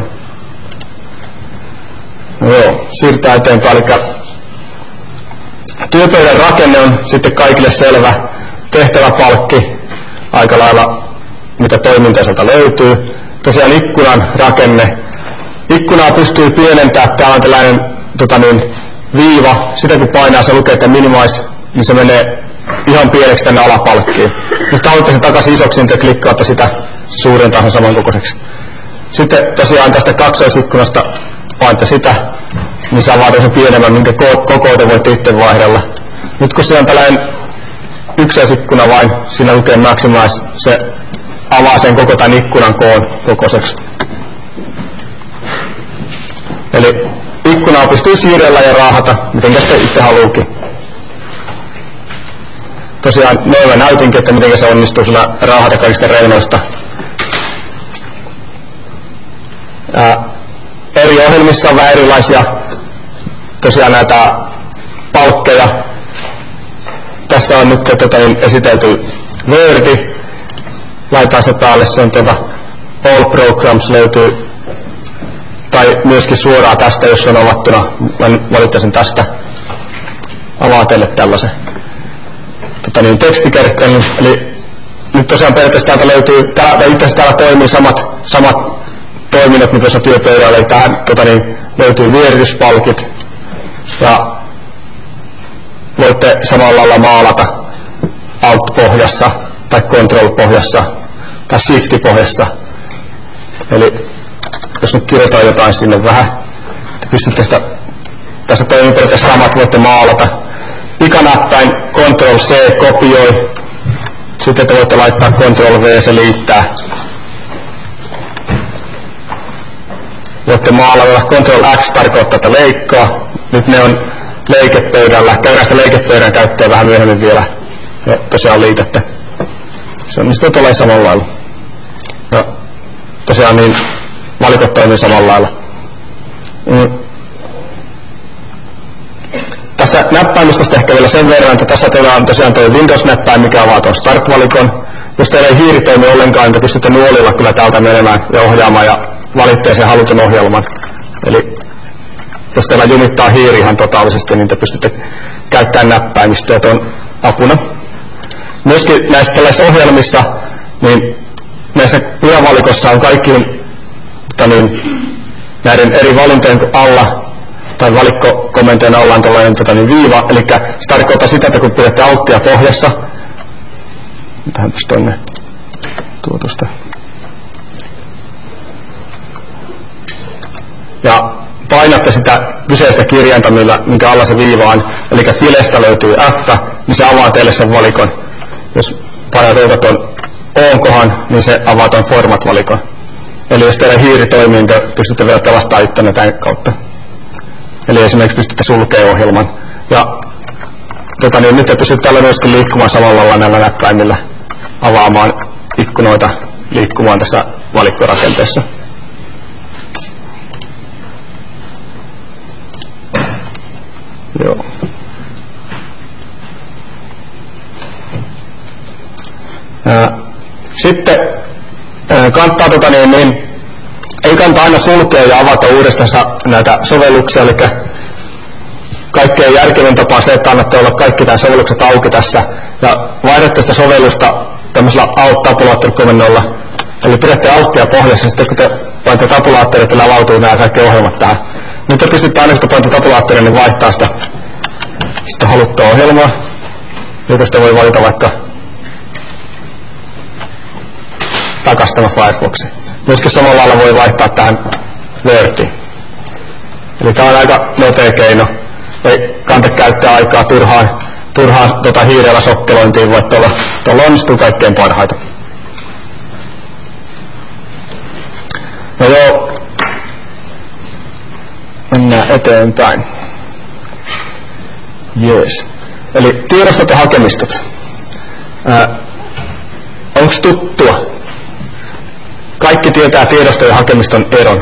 Siirrytään eteenpäin. Eli työpöydän rakenne on sitten kaikille selvä. Tehtäväpalkki, aika lailla mitä toimintoja sieltä löytyy. Tosiaan ikkunan rakenne. Ikkunaa pystyy pienentämään. Täällä on tällainen viiva. Sitä kun painaa, se lukee, että minimize, niin se menee ihan pieneksi tänne alapalkkiin. Jos te haluatte sen takaisin isoksi, niin te klikkaatte sitä suurentaa sen samankokoiseksi. Sitten tosiaan tästä kaksoisikkunasta painatte sitä, niin se avaa tämmöisen pienemmän, minkä koko te voitte itse vaihdella. Nyt kun se on tällainen yksöisikkuna vain, siinä lukee maximize, se avaa sen koko tämän ikkunan koon kokoiseksi. Eli ikkunaa pystyy siirrellä ja raahata, miten sitä itse haluukin. Tosiaan noin mä näytinkin, että miten se onnistuu sillä raahata kaikista reunoista. Eri ohjelmissa on vähän erilaisia tosiaan näitä palkkeja. Tässä on nyt esitelty Wordi. Laitaan se päälle, se on All Programs löytyy, tai myöskin suoraan tästä, jos se on avattuna. Mä valitsen tästä. Avaa teille tällaisen tekstikerttelyn. Eli nyt tosiaan periaatteessa täältä löytyy, itse asiassa täällä toimii samat toiminnot, mitä tuossa työpöydällä. Eli tähän löytyy vierityspalkit ja voitte samalla lailla maalata Alt-pohjassa tai Control-pohjassa tai Shift-pohjassa. Eli jos nyt kirjoitetaan jotain sinne vähän, te pystytte tässä toimii periaatteessa samat, voitte maalata. Pikanäppäin Ctrl-C kopioi, sitten te voitte laittaa Ctrl-V, se liittää. Voitte maalata, Ctrl-X tarkoittaa, että leikkaa. Nyt ne on leikepöydällä. Käydään sitä leikepöydän käyttöä vähän myöhemmin vielä. Ja tosiaan liitettä. Se onnistuu tulee samalla lailla. Ja tosiaan niin valikot toimii samalla lailla. Tästä näppäimistöstä ehkä vielä sen verran, että tässä teillä on tosiaan tuo Windows-näppäin, mikä avaa tuon Start-valikon. Jos teillä ei hiiri toimi ollenkaan, niin te pystytte nuolilla kyllä täältä menemään ja ohjaamaan ja valitteen sen halutun ohjelman. Eli jos teillä jumittaa hiiri ihan totaalisesti, niin te pystytte käyttämään näppäimistöä tuon apuna. Myöskin näissä tällaisissa ohjelmissa, niin näissä ylävalikossa on kaikkiin näiden eri valintojen alla tai valikkokommentojen alla on tällainen viiva, eli se tarkoittaa sitä, että kun pidätte alttia pohjassa, tähänpäs tonne tuotosta. Ja painatte sitä kyseistä kirjainta, minkä alla se viiva on, eli filestä löytyy F, niin se avaa teille sen valikon. Jos painat tuon O-kohan, niin se avaa tuon format-valikon. Eli jos teillä hiiri toimii, niin pystytte vielä pelastamaan itsenne tämän kautta. Eli esimerkiksi pystytte sulkemaan ohjelman. Ja nyt te pystytte tällä myöskin liikkumaan samalla lailla näillä näppäimillä avaamaan ikkunoita liikkumaan tässä valikkorakenteessa. Joo. Sitten kannattaa ei kannata aina sulkea ja avata uudestaan näitä sovelluksia, eli kaikkein järkevin tapa on se, että annatte olla kaikki tämän sovellukset auki tässä ja vaihdatte sitä sovellusta tämmöisellä alt-tabulaattori-komennolla. Eli pidätte alttia pohjassa, sitten kun te painatte tabulaattoria, teillä avautuu nämä kaikki ohjelmat tähän. Nyt te pystytte aina, kun te painatte tabulaattoria, niin vaihtaa sitä haluttua ohjelmaa. Nyt tästä voi valita vaikka takaisin tämä Firefoxi. Myöskin samalla lailla voi vaihtaa tähän Wordiin. Eli tämä on aika nopea keino. Ei kannata käyttää aikaa turhaan hiirellä sokkelointiin, voi tuolla onnistuu kaikkein parhaita. No joo, mennään eteenpäin. Jees. Eli tiedostot ja hakemistot. Onko tuttua? Kaikki tietää tiedoston ja hakemiston eron.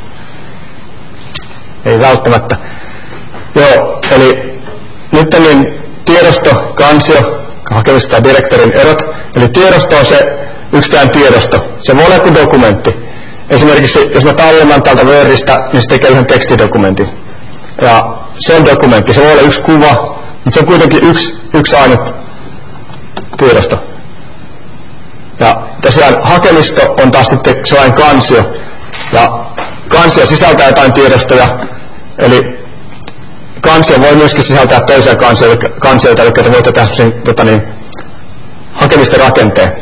Ei välttämättä. Joo, eli nyt niin tiedosto, kansio, hakemisto ja direktorin erot. Eli tiedosto on se yksittäinen tiedosto. Se voi olla joku dokumentti. Esimerkiksi jos mä tallennan täältä Wordista, niin se tekee yhden tekstidokumentin. Ja se on dokumentti. Se voi olla yksi kuva, mutta se on kuitenkin yksi ainut tiedosto. Ja tosiaan hakemisto on taas sitten sellainen kansio. Ja kansio sisältää jotain tiedostoja. Eli kansio voi myöskin sisältää toisia kansioita, eli te voitte tehdä sellaisen hakemisten rakenteen.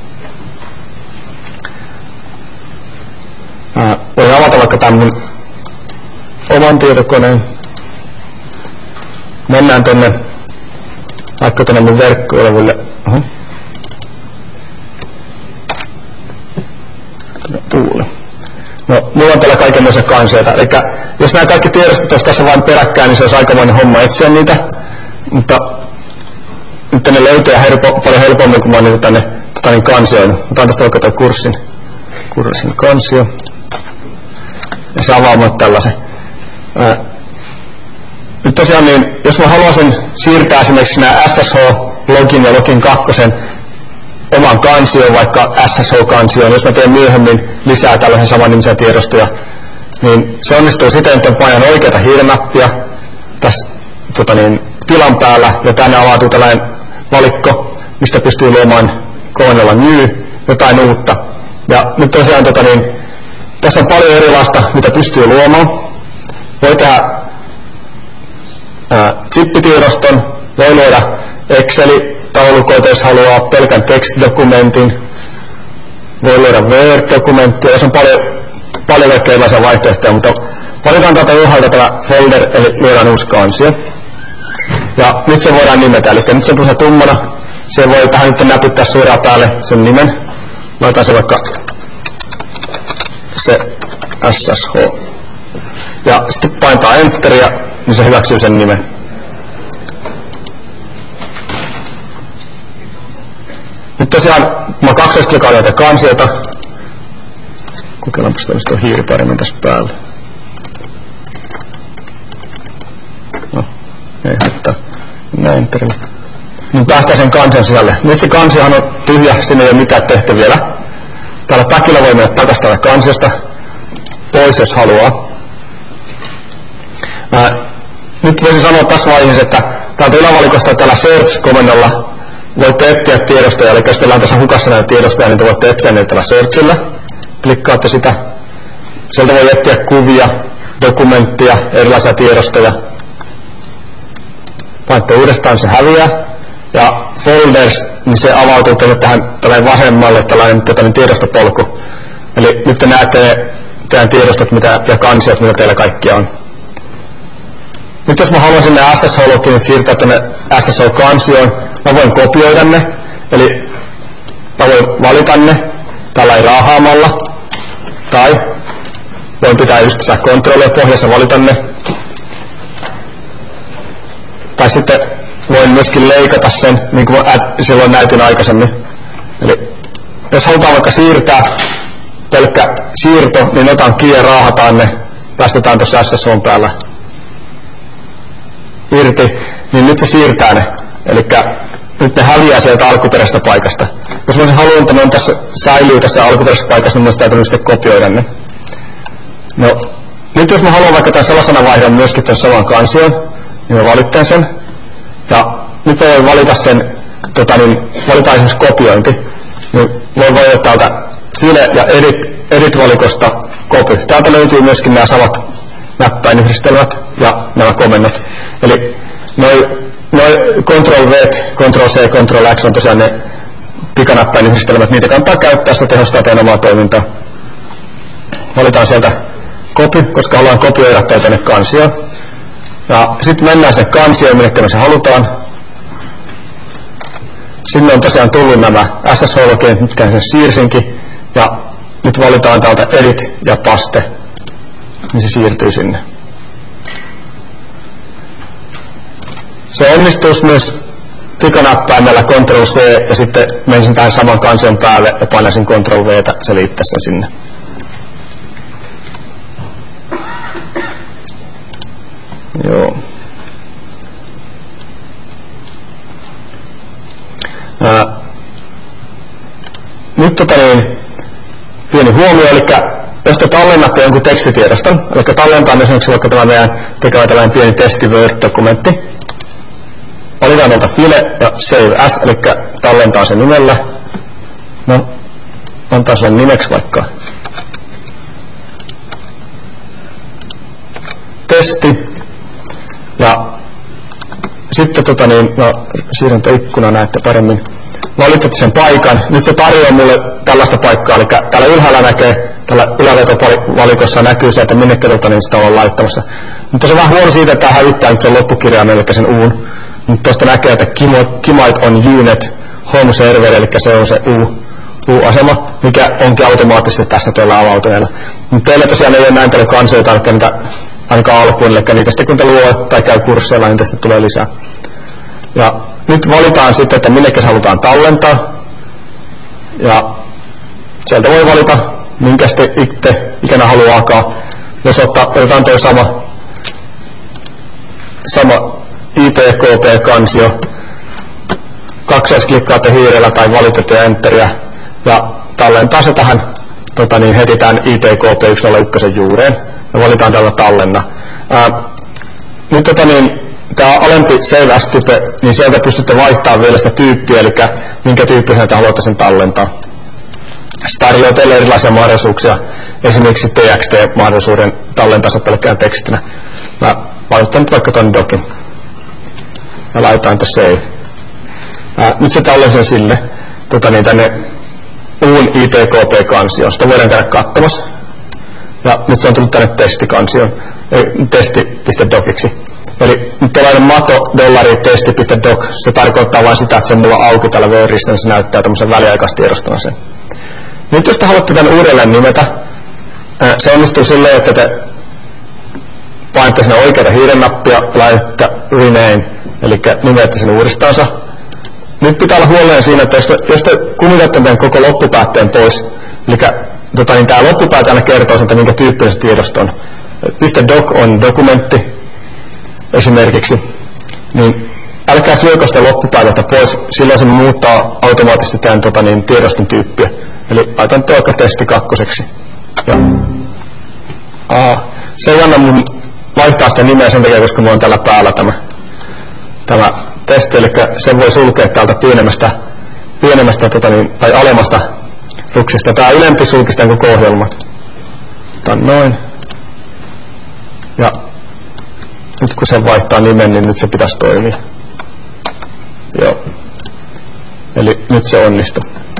Voin avata vaikka tämän mun oman tietokoneen. Mennään vaikka tuonne mun verkkoilevulle. No, mulla on täällä kaikenlaisia kansioita. Eli jos nämä kaikki tiedostot olisi tässä vain peräkkäin, niin se olisi aikamoinen homma etsiä niitä. Mutta nyt ne löytyy paljon helpommin, kun mä oon niitä tänne kansioinut. Otan tästä vaikka tuon kurssin kansio. Ja se avaa mulle tällaisen. Nyt tosiaan, niin, jos mä haluaisin siirtää esimerkiksi nämä SSH-login ja login 2 oman kansioon, vaikka SSH-kansioon, jos mä teen myöhemmin lisää tällaisen samannimisiä tiedostoja, niin se onnistuu siten, että painan oikeata hiirinappia tässä tilan päällä, ja tänne avautuu tällainen valikko, mistä pystyy luomaan koneella new, jotain uutta. Ja nyt tosiaan tässä on paljon erilaista, mitä pystyy luomaan. Voi tehdä zippitiedoston, voi luoda Excel-taulukoita, jos haluaa pelkän tekstidokumentin, voi luoda Word-dokumenttia, jos on paljon erilaisia vaihtoehtoja, mutta valitaan täältä ylhäältä tämä folder, eli luodaan uusi kansio. Ja nyt se voidaan nimetä, eli nyt se on tuossa tummana, se voi tähän nyt näpyttää suoraan päälle sen nimen. Laitaan se vaikka se SSH. Ja sitten painetaan Enteria, niin se hyväksyy sen nimen. Nyt tosiaan mä kaksoisklikaan näitä kansiota. Kokeillaanpas tuo hiiriparimen tässä päällä. No, ei haittaa. Näin perille. Niin päästään sen kansion sisälle. Nyt se kansiohan on tyhjä, siinä ei ole mitään tehty vielä. Täällä päkillä voi mennä takaisin täältä kansiosta pois, jos haluaa. Nyt voisin sanoa tässä vaiheessa, että täältä ylävalikosta tällä search-komennolla voitte etsiä tiedostoja, eli jos teillä on tässä hukassa näitä tiedostoja, niin te voitte etsiä niitä tällä searchillä. Klikkaatte sitä. Sieltä voi etsiä kuvia, dokumenttia, erilaisia tiedostoja. Painatte uudestaan, se häviää. Ja folders, niin se avautuu teille tähän vasemmalle tällainen tiedostopolku. Eli nyt te näette teidän tiedostot ja kansiot, mitä teillä kaikkia on. Nyt jos mä haluaisin ne SSH-loginit siirtää tänne SSH-kansioon, mä voin kopioida ne. Eli mä voin valita ne tällä raahaamalla. Tai voin pitää just sitä kontrollia pohjassa, valita ne. Tai sitten voin myöskin leikata sen, niin kuin silloin näytin aikaisemmin. Eli jos halutaan vaikka siirtää pelkkä siirto, niin otan kiinni ja raahataan ne. Päästetään tuossa SSH:n päällä irti, niin nyt se siirtää ne. Eli nyt ne häviää sieltä alkuperäisestä paikasta. Jos mä haluan, että ne on tässä, säilyy tässä alkuperäisessä paikassa, niin mä täytyy sitten kopioida ne. No, nyt jos mä haluan vaikka tämän salasanavanvaihdon myöskin tämän saman kansion, niin mä valitsen sen. Ja nyt mä voin valita sen, valitaan esimerkiksi kopiointi. Niin voin valita täältä File ja Edit-valikosta copy. Täältä löytyy myöskin nämä samat näppäinyhdistelmät ja nämä komennot. Eli noi Ctrl-V, Ctrl-C, Ctrl-X on tosiaan ne pikanäppäinyhdistelmät. Niitä kannattaa käyttää, se tehostaa teidän omaa toimintaa. Valitaan sieltä copy, koska haluan kopioida toi tänne kansioon. Ja sitten mennään sen kansioon, minne me se halutaan. Sinne on tosiaan tullut nämä SSH-loginit, mitkä sen siirsinkin. Ja nyt valitaan täältä Edit ja Paste, niin se siirtyy sinne. Se onnistuisi myös pikanäppäimellä Ctrl-C ja sitten menisin tähän saman kansion päälle ja painaisin Ctrl-V:tä, se liittäisi sen sinne. Joo. Nyt pieni huomio, eli jos te tallennatte jonkun tekstitiedoston, eli tallentaan esimerkiksi vaikka tämä meidän tekevä tällainen pieni testi Word-dokumentti, valitaan tuolta File ja Save As, eli tallentaa sen nimellä. No, antaa sulle nimeksi vaikka testi. Ja sitten siirryn ikkunaa, näette paremmin. Valitatte sen paikan. Nyt se tarjoaa mulle tällaista paikkaa, eli täällä ylhäällä näkee, tällä ylävetovalikossa näkyy se, että minnekä sitä ollaan laittamassa. Mutta se on vähän huono siitä, että tämä hävittää nyt sen loppukirjaimen, eli sen uun. Mutta tuosta näkee, että Kimait on Unit Home Server, eli se on se U-asema, mikä onkin automaattisesti tässä teillä avautuneella. Mutta teillä tosiaan ei ole näin paljon kansioita, eli niitä ainakaan alkuun, eli niitä sitten kun te luo tai käy kursseilla, niin tästä tulee lisää. Ja nyt valitaan sitten, että minnekä se halutaan tallentaa. Ja sieltä voi valita, minkä sitten itse ikänä haluaakaan. Jos otetaan tuo sama ITKP-kansio, kaksoisklikkaatte hiirellä tai valitatte enteriä ja tallentaa se tähän heti tämän ITKP 101 juureen ja valitaan täältä tallenna. Nyt tämä alempi Save As-type, niin sieltä pystytte vaihtamaan vielä sitä tyyppiä, eli minkä tyyppisenä te haluatte sen tallentaa. Se tarjoaa teille erilaisia mahdollisuuksia, esimerkiksi TXT-mahdollisuuden tallentaa se pelkkään tekstinä. Mä valitan nyt vaikka ton dokin ja laitan tässä Save. Nyt se tallensen sille tänne uun ITKP-kansioon. Sitä voidaan käydä katsomassa. Ja nyt se on tullut tänne testikansioon, testi.dociksi. Eli nyt tällainen mato$testi.doc, se tarkoittaa vain sitä, että se mulla on auki täällä Wordissa, niin se näyttää tämmöisen väliaikaistiedostona sen. Nyt jos te haluatte tämän uudelleen nimetä, se onnistuu silleen, että te painatte sinne oikeata hiiren nappia, laitatte rename, eli nimeätte sen uudestaansa. nyt pitää olla huolellinen siinä, että jos te kumitatte tämän koko loppupäätteen pois, eli niin tämä loppupäätä aina kertoo, että minkä tyyppinen tiedosto on. .doc on dokumentti esimerkiksi, niin älkää syökö sitä loppupääteltä pois, silloin se muuttaa automaattisesti tämän tiedoston tyyppiä. Eli laitan vaikka testi 2. Ja, se ei anna mun vaihtaa sitä nimeä sen takia, koska mulla on tällä päällä tämä testi, eli sen voi sulkea täältä pienemmästä tai alemmasta ruksista. Tämä ylempi sulkisi tämän koko ohjelman. Otan noin. Ja nyt kun se vaihtaa nimen, niin nyt se pitäisi toimia. Joo. Eli nyt se onnistui.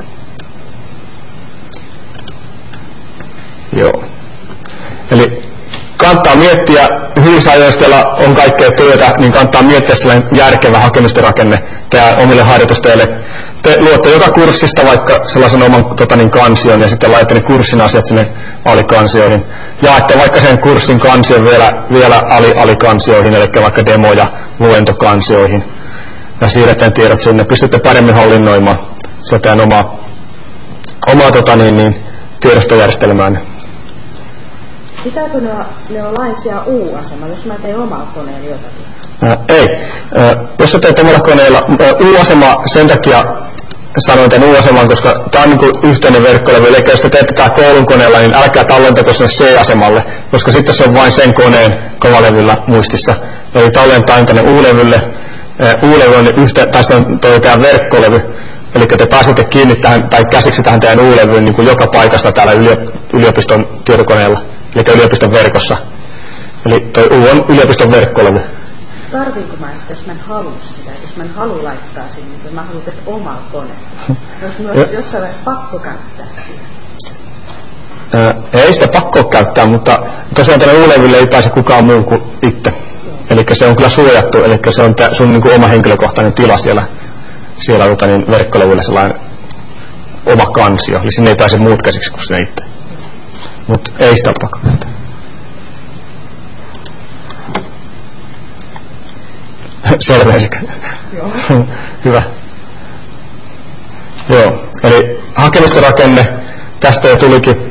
Joo. Eli kannattaa miettiä, hyvissä ajoin, jos teillä on kaikkea työtä, niin kannattaa miettiä sellainen järkevä hakemistorakenne teidän omille harjoitusteille. Te luotte joka kurssista vaikka sellaisen oman kansion ja sitten laitatte ne kurssin asiat sinne alikansioihin. Jaatte vaikka sen kurssin kansion vielä alikansioihin, eli vaikka demo- ja luentokansioihin. Ja siirretään tiedot sinne. Pystytte paremmin hallinnoimaan sitä omaa tiedostojärjestelmään. Pitääkö ne olla laisia U-asema, jos mä teen omalla koneella jotakin? Ei. Jos sä teet omalla koneella, U-asema sen takia sanoin tämän U-aseman, koska tämä on yhteinen verkkolevy. Eli jos te teette tämä koulun koneella, niin älkää tallentako sinne C-asemalle, koska sitten se on vain sen koneen kovalevyllä muistissa. Eli tallentaan tänne U-levylle. U-levy on se on tämä verkkolevy. Eli te pääsette kiinni tähän, tai käsiksi tähän teidän U-levyyn niin joka paikasta täällä yliopiston tietokoneella. Eli yliopiston verkossa. Eli tuo U on yliopiston verkkolevy. Tarviinko mä sitä, jos mä en halua sitä? Jos mä en halua laittaa sinne, niin mä haluan tehdä omalla koneella. Jos myös jossain vaiheessa pakko käyttää sitä. Ei sitä pakko käyttää, mutta tosiaan tällä U-levylle ei pääse kukaan muu kuin itse. Eli se on kyllä suojattu, eli se on sun oma henkilökohtainen tila siellä verkkolevyllä sellainen oma kansio. Eli sinne ei pääse muut käsiksi kuin sinne itse. Mutta ei sitä pakko käyttää. Selveisikö? Joo. Hyvä. Joo, eli hakemustorakenne, tästä jo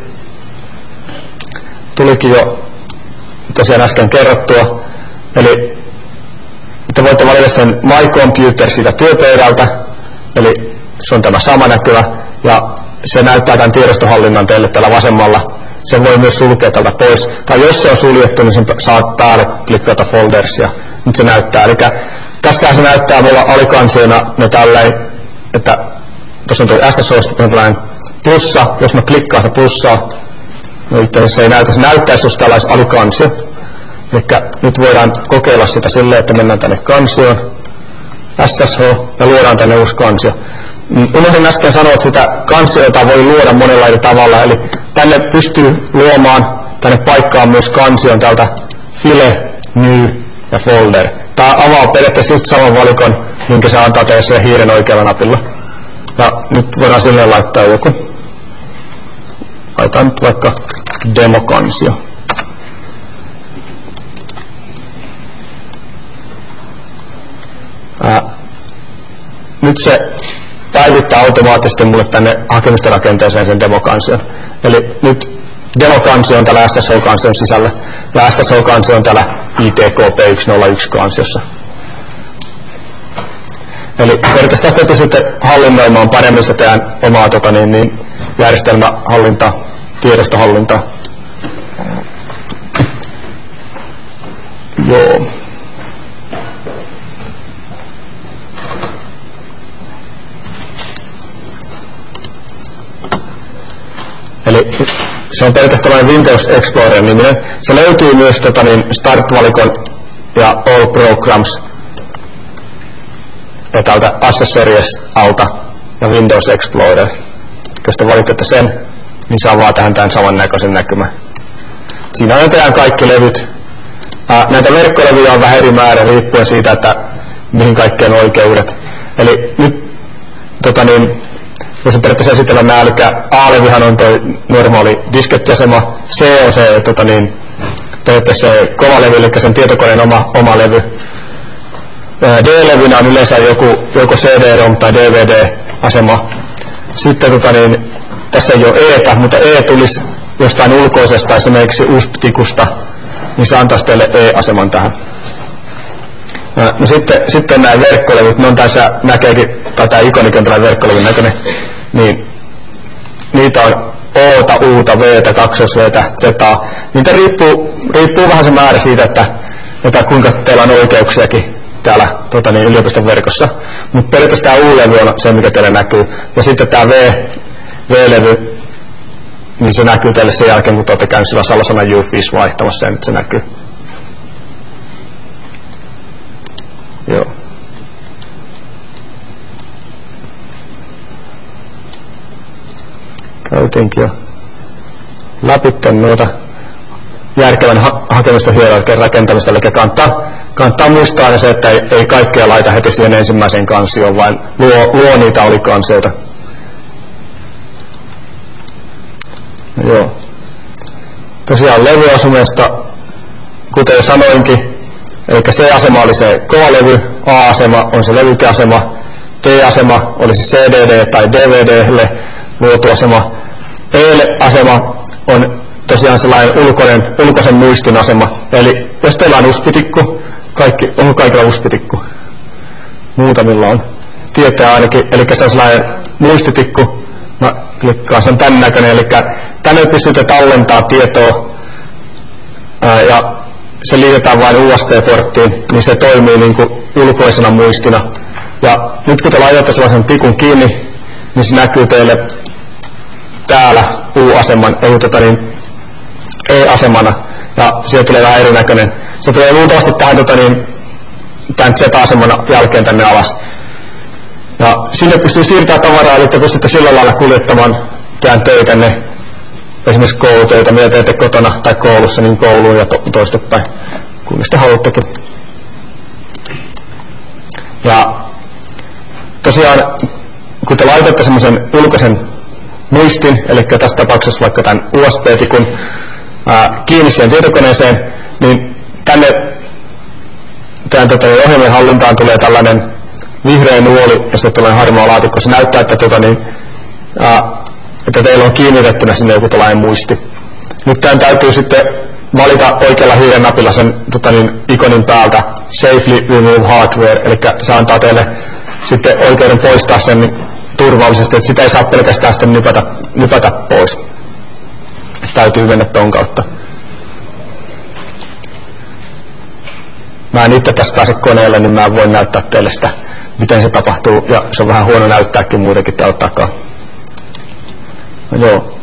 tulikin jo tosiaan äsken kerrottua. Eli te voitte valita sen My Computer siitä työpöydältä, eli se on tämä sama näkyvä, ja se näyttää tämän tiedostohallinnan teille täällä vasemmalla. Se voi myös sulkea tältä pois. Tai jos se on suljettu, niin sen saat päälle klikata folders ja nyt se näyttää. Eli tässä se näyttää mulla alikansiona ne tälleen, että tuossa on tuo SSO, on tällainen plussa. Jos mä klikkaan sitä plussaa, no itse asiassa se ei näytä. Se näyttäisi just tällaisen alikansio. Eli nyt voidaan kokeilla sitä silleen, että mennään tänne kansioon, SSH, ja luodaan tänne uusi kansio. Unohdin äsken sanoa, että sitä kansiota voi luoda monella eri tavalla, eli tänne pystyy luomaan, tänne paikkaan myös kansion täältä File, New ja Folder. Tämä avaa periaatteessa just saman valikon, minkä se antaa teille sen hiiren oikealla napilla. Ja nyt voidaan silleen laittaa joku. Laitetaan nyt vaikka demokansio. Nyt se päivittää automaattisesti mulle tänne hakemustorakenteeseen sen demokansion. Eli nyt demokansio on täällä SSH-kansion sisällä ja SSH-kansio on täällä ITKP 101-kansiossa. Eli periaatteessa tästä pystytte hallinnoimaan paremmin sitä teidän omaa järjestelmähallintaa, tiedostohallintaa. Joo. Eli se on periaatteessa tällainen Windows Explorer-niminen. Se löytyy myös Start-valikon ja All Programs ja täältä Accessories alta ja Windows Explorer. Jos te valitsette sen, niin saa vaan tähän tämän samannäköisen näkymän. Siinä on teidän kaikki levyt. Näitä verkkolevyjä on vähän eri määrä riippuen siitä, että mihin kaikkeen on oikeudet. Eli nyt jos periaatteessa esitellään nämä, eli A-levyhän on tuo normaali diskettiasema, C on se periaatteessa se kova levy, eli sen tietokoneen oma levy. D-levynä on yleensä joko CD-ROM tai DVD-asema. Sitten tässä ei ole E:tä, mutta E tulisi jostain ulkoisesta, esimerkiksi USB-tikusta, niin se antaisi teille E-aseman tähän. No sitten nämä verkkolevyt, ne on tässä näkeekin, tai tämä ikonikin on tällainen verkkolevyn näköinen, niin niitä on O:ta, U:ta, V:tä, 2-V:tä, Z:ää. Niitä riippuu vähän se määrä siitä, että kuinka teillä on oikeuksiakin täällä yliopiston verkossa. Mutta periaatteessa tämä U-levy on se, mikä teille näkyy. Ja sitten tämä V-levy, niin se näkyy teille sen jälkeen, kun te olette käynyt sillä Salosana U-Fish vaihtamassa, ja nyt se näkyy. Joo. Käytiinkin jo läpitten noita järkevän hakemusten hierarkian rakentamista, eli kannattaa muistaa aina se, että ei kaikkea laita heti siihen ensimmäiseen kansioon, vaan luo niitä alikansioita. No joo. Tosiaan levyasumesta, kuten sanoinkin, eli C-asema oli se kova levy, A-asema on se levykeasema, D-asema oli se CDD tai DVDlle luotu asema, E-asema on tosiaan sellainen ulkoisen muistin asema. Eli jos teillä on USB-tikku, onko kaikilla USB-tikku? Muutamilla on. Tietää ainakin, eli se on sellainen muistitikku. Mä klikkaan, se on tämän näköinen, eli tänne pystytte tallentaa tietoa ja se liitetään vain USB-porttiin, niin se toimii niin kuin ulkoisena muistina. Ja nyt kun te laitatte sellaisen tikun kiinni, niin se näkyy teille täällä U-aseman, E-asemana, ja sieltä tulee vähän erinäköinen. Se tulee luultavasti tämän Z-asemana jälkeen tänne alas. Ja sinne pystyy siirtämään tavaraa, eli te pystytte sillä lailla kuljettamaan teidän töitänne, esimerkiksi koulutöitä, mitä teette kotona tai koulussa, niin kouluun ja toistepäin, kun sitä haluttekin. Ja tosiaan, kun te laitatte semmoisen ulkoisen muistin, eli tässä tapauksessa vaikka tämän USB-tikun kiinni siihen tietokoneeseen, niin tänne ohjelmien hallintaan tulee tällainen vihreä nuoli ja sitten tulee harmaa laatikko. Se näyttää, että teillä on kiinnitettynä sinne joku tällainen muisti. Nyt tämän täytyy sitten valita oikealla hiiren napilla sen ikonin päältä Safely Remove Hardware, eli se antaa teille sitten oikeuden poistaa sen turvallisesti, että sitä ei saa pelkästään sitten nypätä pois. Täytyy mennä ton kautta. Mä en itse tässä pääse koneelle, niin mä voin näyttää teille sitä, miten se tapahtuu, ja se on vähän huono näyttääkin muutenkin täällä takaa. No joo.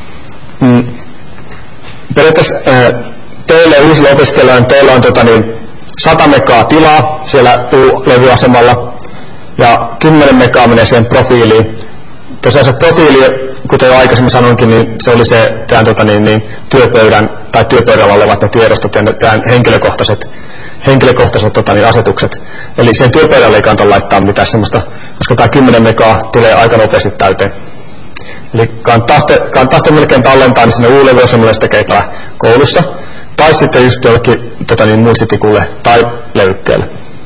Periaatteessa teille uusille opiskelijoille, teillä on 100 megaa tilaa siellä levyasemalla, ja 10 megaa menee siihen profiiliin. Tosiaan se profiili, kuten jo aikaisemmin sanoinkin, niin se oli se tämän työpöydän tai työpöydällä olevat ne tiedostot ja tämän henkilökohtaiset asetukset. Eli sen työpöydälle ei kannata laittaa mitään semmoista, koska tämä 10 megaa tulee aika nopeasti täyteen. Eli kannattaa sitten melkein tallentaa niin sinne U-levyasemalle sitä tekee koulussa, tai sitten just jollekin muistitikulle tai levykkeelle.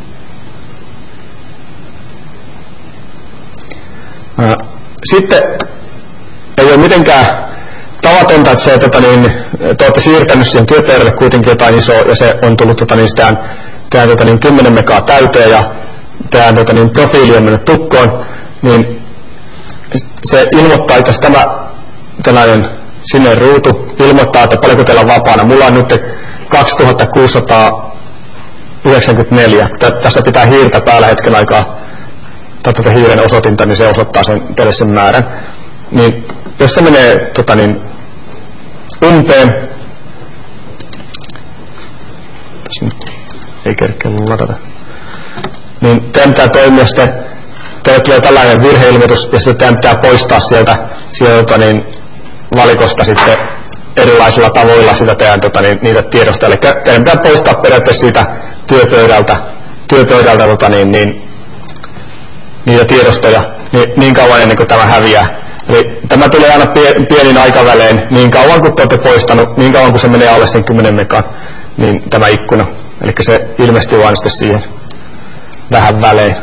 Sitten ei ole mitenkään tavatonta, että te olette siirtänyt siihen työpöydälle kuitenkin jotain isoa, ja se on tullut tämän 10 megaa täyteen, ja tämän profiili on mennyt tukkoon, niin se ilmoittaa, että tällainen sinne ruutu ilmoittaa, että paljonko teillä on vapaana. Mulla on nyt 2694. Tässä pitää hiirtä päällä hetken aikaa, tätä hiiren osoitinta, niin se osoittaa teille sen määrän. Niin, jos se menee umpeen, tässä nyt ei kerkeä ladata, niin teidän pitää toimia sitten, teille tulee tällainen virheilmoitus, ja sitten teidän pitää poistaa sieltä valikosta sitten erilaisilla tavoilla sitä teidän niitä tiedosta. Eli teidän pitää poistaa periaatteessa siitä työpöydältä niitä tiedostoja niin kauan ennen kuin tämä häviää. Eli tämä tulee aina pienin aikavälein, niin kauan kuin te olette poistanut, niin kauan kuin se menee alle sen 10 megan, niin tämä ikkuna. Eli se ilmestyy vain sitten siihen. vähän välein.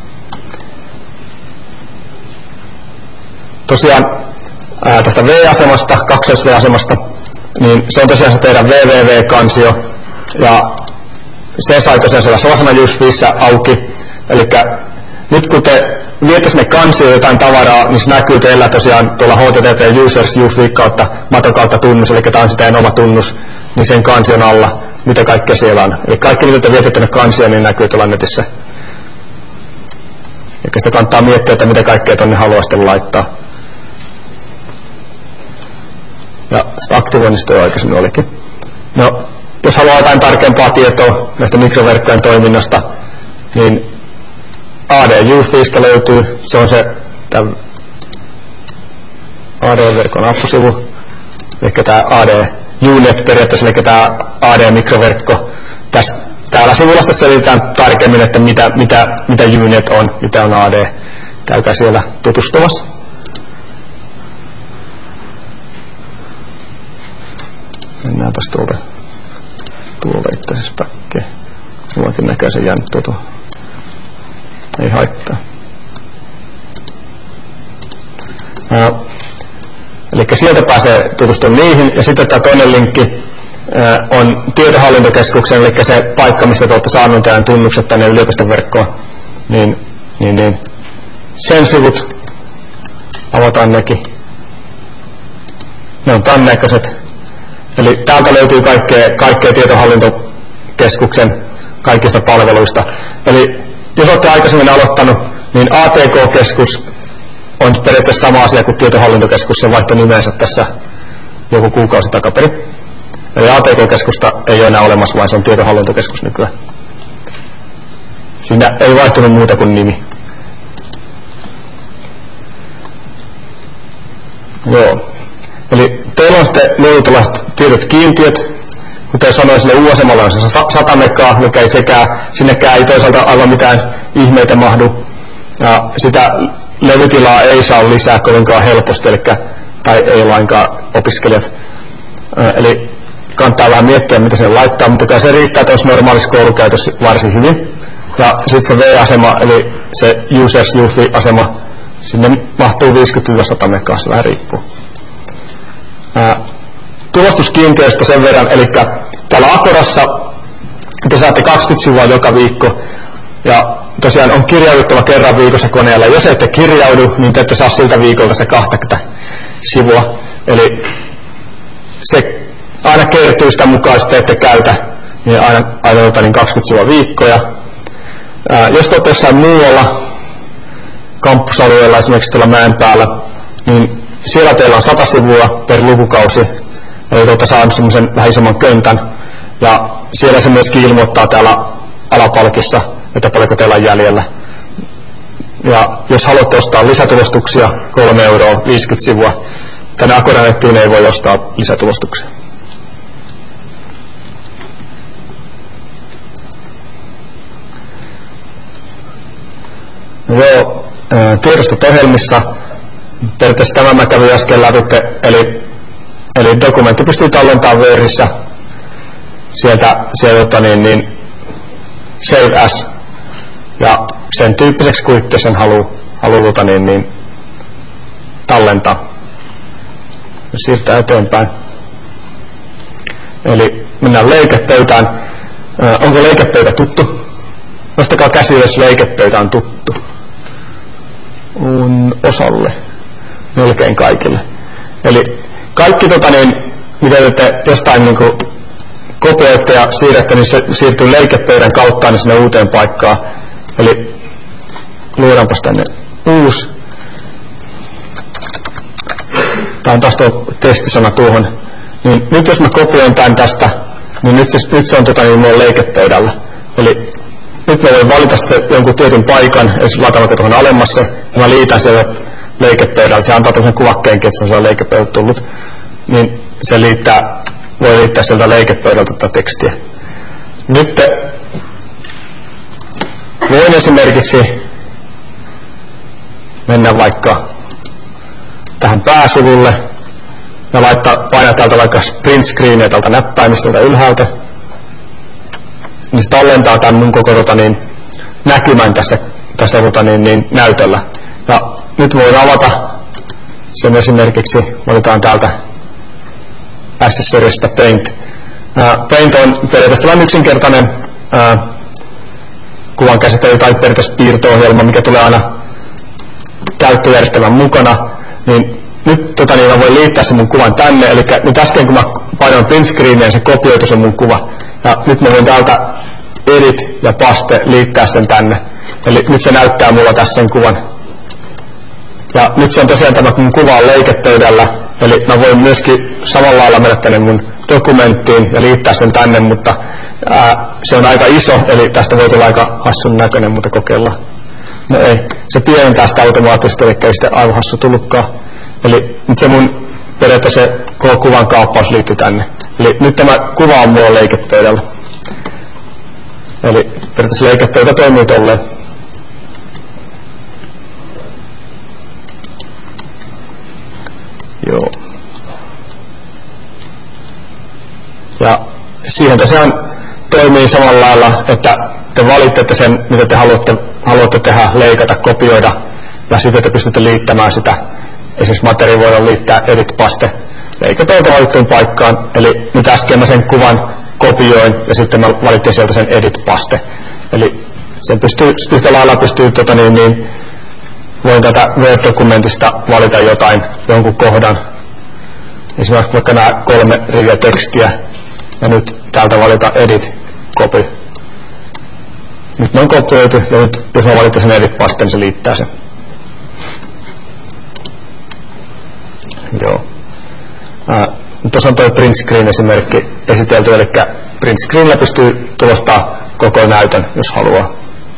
Tosiaan tästä V-asemasta, kaksois-V-asemasta, niin se on tosiaan se teidän www-kansio, ja se sai tosiaan siellä Salasana Newsfeedissä auki. Eli nyt kun te viette sinne kansioon jotain tavaraa, niin se näkyy teillä tosiaan tuolla HTTP Users Newsfeed kautta Maton kautta tunnus, eli tämä on sitä oma tunnus, niin sen kansion alla, mitä kaikkea siellä on. Eli kaikki mitä te viette tänne kansioon, niin näkyy tuolla netissä. Eli sitä kannattaa miettiä, että mitä kaikkea tonne haluaa sitten laittaa. Ja aktivoinnista jo aikaisemmin olikin. No, jos haluaa jotain tarkempaa tietoa näistä mikroverkkojen toiminnasta, niin AD-Newsfeedistä löytyy. Se on se AD-verkon appusivu. Eli tämä AD-Unet periaatteessa, eli tämä AD-mikroverkko. Täällä sivulla sitten selitetään tarkemmin, että mitä Unet on, mitä on AD. Käykää siellä tutustumassa. Mennäänpäs tuolta itse asiassa päkkeen. Mullakin näkee sen jäänyt tuo. Ei haittaa. Eli sieltä pääsee tutustumaan niihin. Ja sitten tämä toinen linkki on tietohallintokeskuksen, eli se paikka, mistä te olette saanut teidän tunnukset tänne yliopiston verkkoon. Niin. Sen sivut. Avataan nekin. Ne on tämän näköiset. Eli täältä löytyy kaikkea tietohallintokeskuksen kaikista palveluista. Eli jos olette aikaisemmin aloittanut, niin ATK-keskus on periaatteessa sama asia kuin tietohallintokeskus. Se vaihtoi nimensä tässä joku kuukausi takaperin. Eli ATK-keskusta ei ole enää olemassa, vaan se on tietohallintokeskus nykyään. Siinä ei vaihtunut muuta kuin nimi. Joo. Eli teillä on sitten luotu tietyt kiintiöt, kuten sanoin, sille U-asemalla on se 100 megaa, mikä ei sinnekään ei toisaalta aivan mitään ihmeitä mahdu. Ja sitä levytilaa ei saa lisää kovinkaan helposti, tai ei lainkaan opiskelijat. Eli kannattaa vähän miettiä, mitä sen laittaa, mutta kyllä se riittää tuossa normaalissa koulukäytössä varsin hyvin. Ja sitten se V-asema, eli se Users UFI-asema, sinne mahtuu 50-100 megaa, se vähän riippuu. Tulostuskiintiöistä sen verran, eli täällä Akorassa te saatte 20 sivua joka viikko, ja tosiaan on kirjauduttava kerran viikossa koneella. Jos ette kirjaudu, niin te ette saa siltä viikolta se 20 sivua. Eli se aina kertyy sitä mukaan, jos te ette käytä, niin aina niin 20 sivua viikkoja. Jos te olette jossain muualla kampusalueella, esimerkiksi tuolla Mäenpäällä, niin siellä teillä on 100 sivua per lukukausi, eli te olette saanut semmoisen vähän isomman köntän, ja siellä se myöskin ilmoittaa täällä alapalkissa, että paljonko teillä on jäljellä. Ja jos haluatte ostaa lisätulostuksia, 3 euroa, 50 sivua, tänne Akoranettiin ei voi ostaa lisätulostuksia. Joo, tiedostot ohjelmissa. Periaatteessa tämä mä kävin äsken läpi, eli dokumentti pystyy tallentamaan Wordissä sieltä Save As, ja sen tyyppiseksi kuin itse sen haluaa tallentaa. Siirtää eteenpäin. Eli mennään leikepöytään. Onko leikepöytä tuttu? Nostakaa käsi, jos leikepöytä on tuttu. On osalle. Melkein kaikille. Eli kaikki mitä te jostain kopioitte ja siirrätte, niin se siirtyy leikepöydän kautta niin sinne uuteen paikkaan. Eli luodaanpas tänne uusi. Tämä on taas tuo testisana tuohon. Niin nyt jos mä kopioin tämän tästä, niin nyt se on mun leikepöydällä. Eli nyt mä voin valita jonkun tietyn paikan, jos laitan vaikka tuohon alemmas ja mä liitän siellä leikepöydällä. Se antaa tuollaisen kuvakkeenkin, että se on leikepöydältä tullut. Niin se voi liittää sieltä leikepöydältä tätä tekstiä. Nyt voin esimerkiksi mennä vaikka tähän pääsivulle ja painaa täältä vaikka print screenia tältä näppäimistöltä ylhäältä. Niin se tallentaa tämän mun koko näkymän tässä näytöllä. Ja nyt voin avata sen esimerkiksi, valitaan täältä Accessorista Paint. Paint on periaatteessa vain yksinkertainen kuvan käsittely tai periaatteessa piirto-ohjelma, mikä tulee aina käyttöjärjestelmän mukana. Niin nyt mä voin liittää sen mun kuvan tänne, eli nyt äsken kun mä painoin print screeniin, niin se kopioitu sen mun kuva. Ja nyt mä voin täältä edit ja paste liittää sen tänne. Eli nyt se näyttää mulla tässä sen kuvan. Ja nyt se on tosiaan tämä mun kuva on leikepöydällä, eli mä voin myöskin samalla lailla mennä tänne mun dokumenttiin ja liittää sen tänne, mutta se on aika iso, eli tästä voi tulla aika hassun näköinen, mutta kokeillaan. No ei, se pienentää sitä automaattisesti, eli ei sitten aivan hassu tullutkaan. Eli nyt se mun periaatteessa se koko kuvan kaappaus liittyy tänne. Eli nyt tämä kuva on mulla leikepöydällä. Eli periaatteessa leikepöydä toimii tolleen. Joo. Ja siihen tosiaan toimii samalla lailla, että te valitsette sen, mitä te haluatte tehdä, leikata, kopioida, ja sitten te pystytte liittämään sitä. Esimerkiksi materiaali voidaan liittää edit paste leikatolta valittuun paikkaan. Eli nyt äsken mä sen kuvan kopioin, ja sitten mä valittiin sieltä sen edit paste. Eli sen yhtä lailla pystyy voin tätä Word-dokumentista valita jonkun kohdan. Esimerkiksi vaikka nämä 3 riviä tekstiä. Ja nyt täältä valita edit, copy. Nyt ne on kopioitu, ja nyt jos mä valitaan sen edit paste, niin se liittää sen. Joo. Tuossa on tuo print screen esimerkki esitelty, eli print screenillä pystyy tulostaa koko näytön, jos haluaa.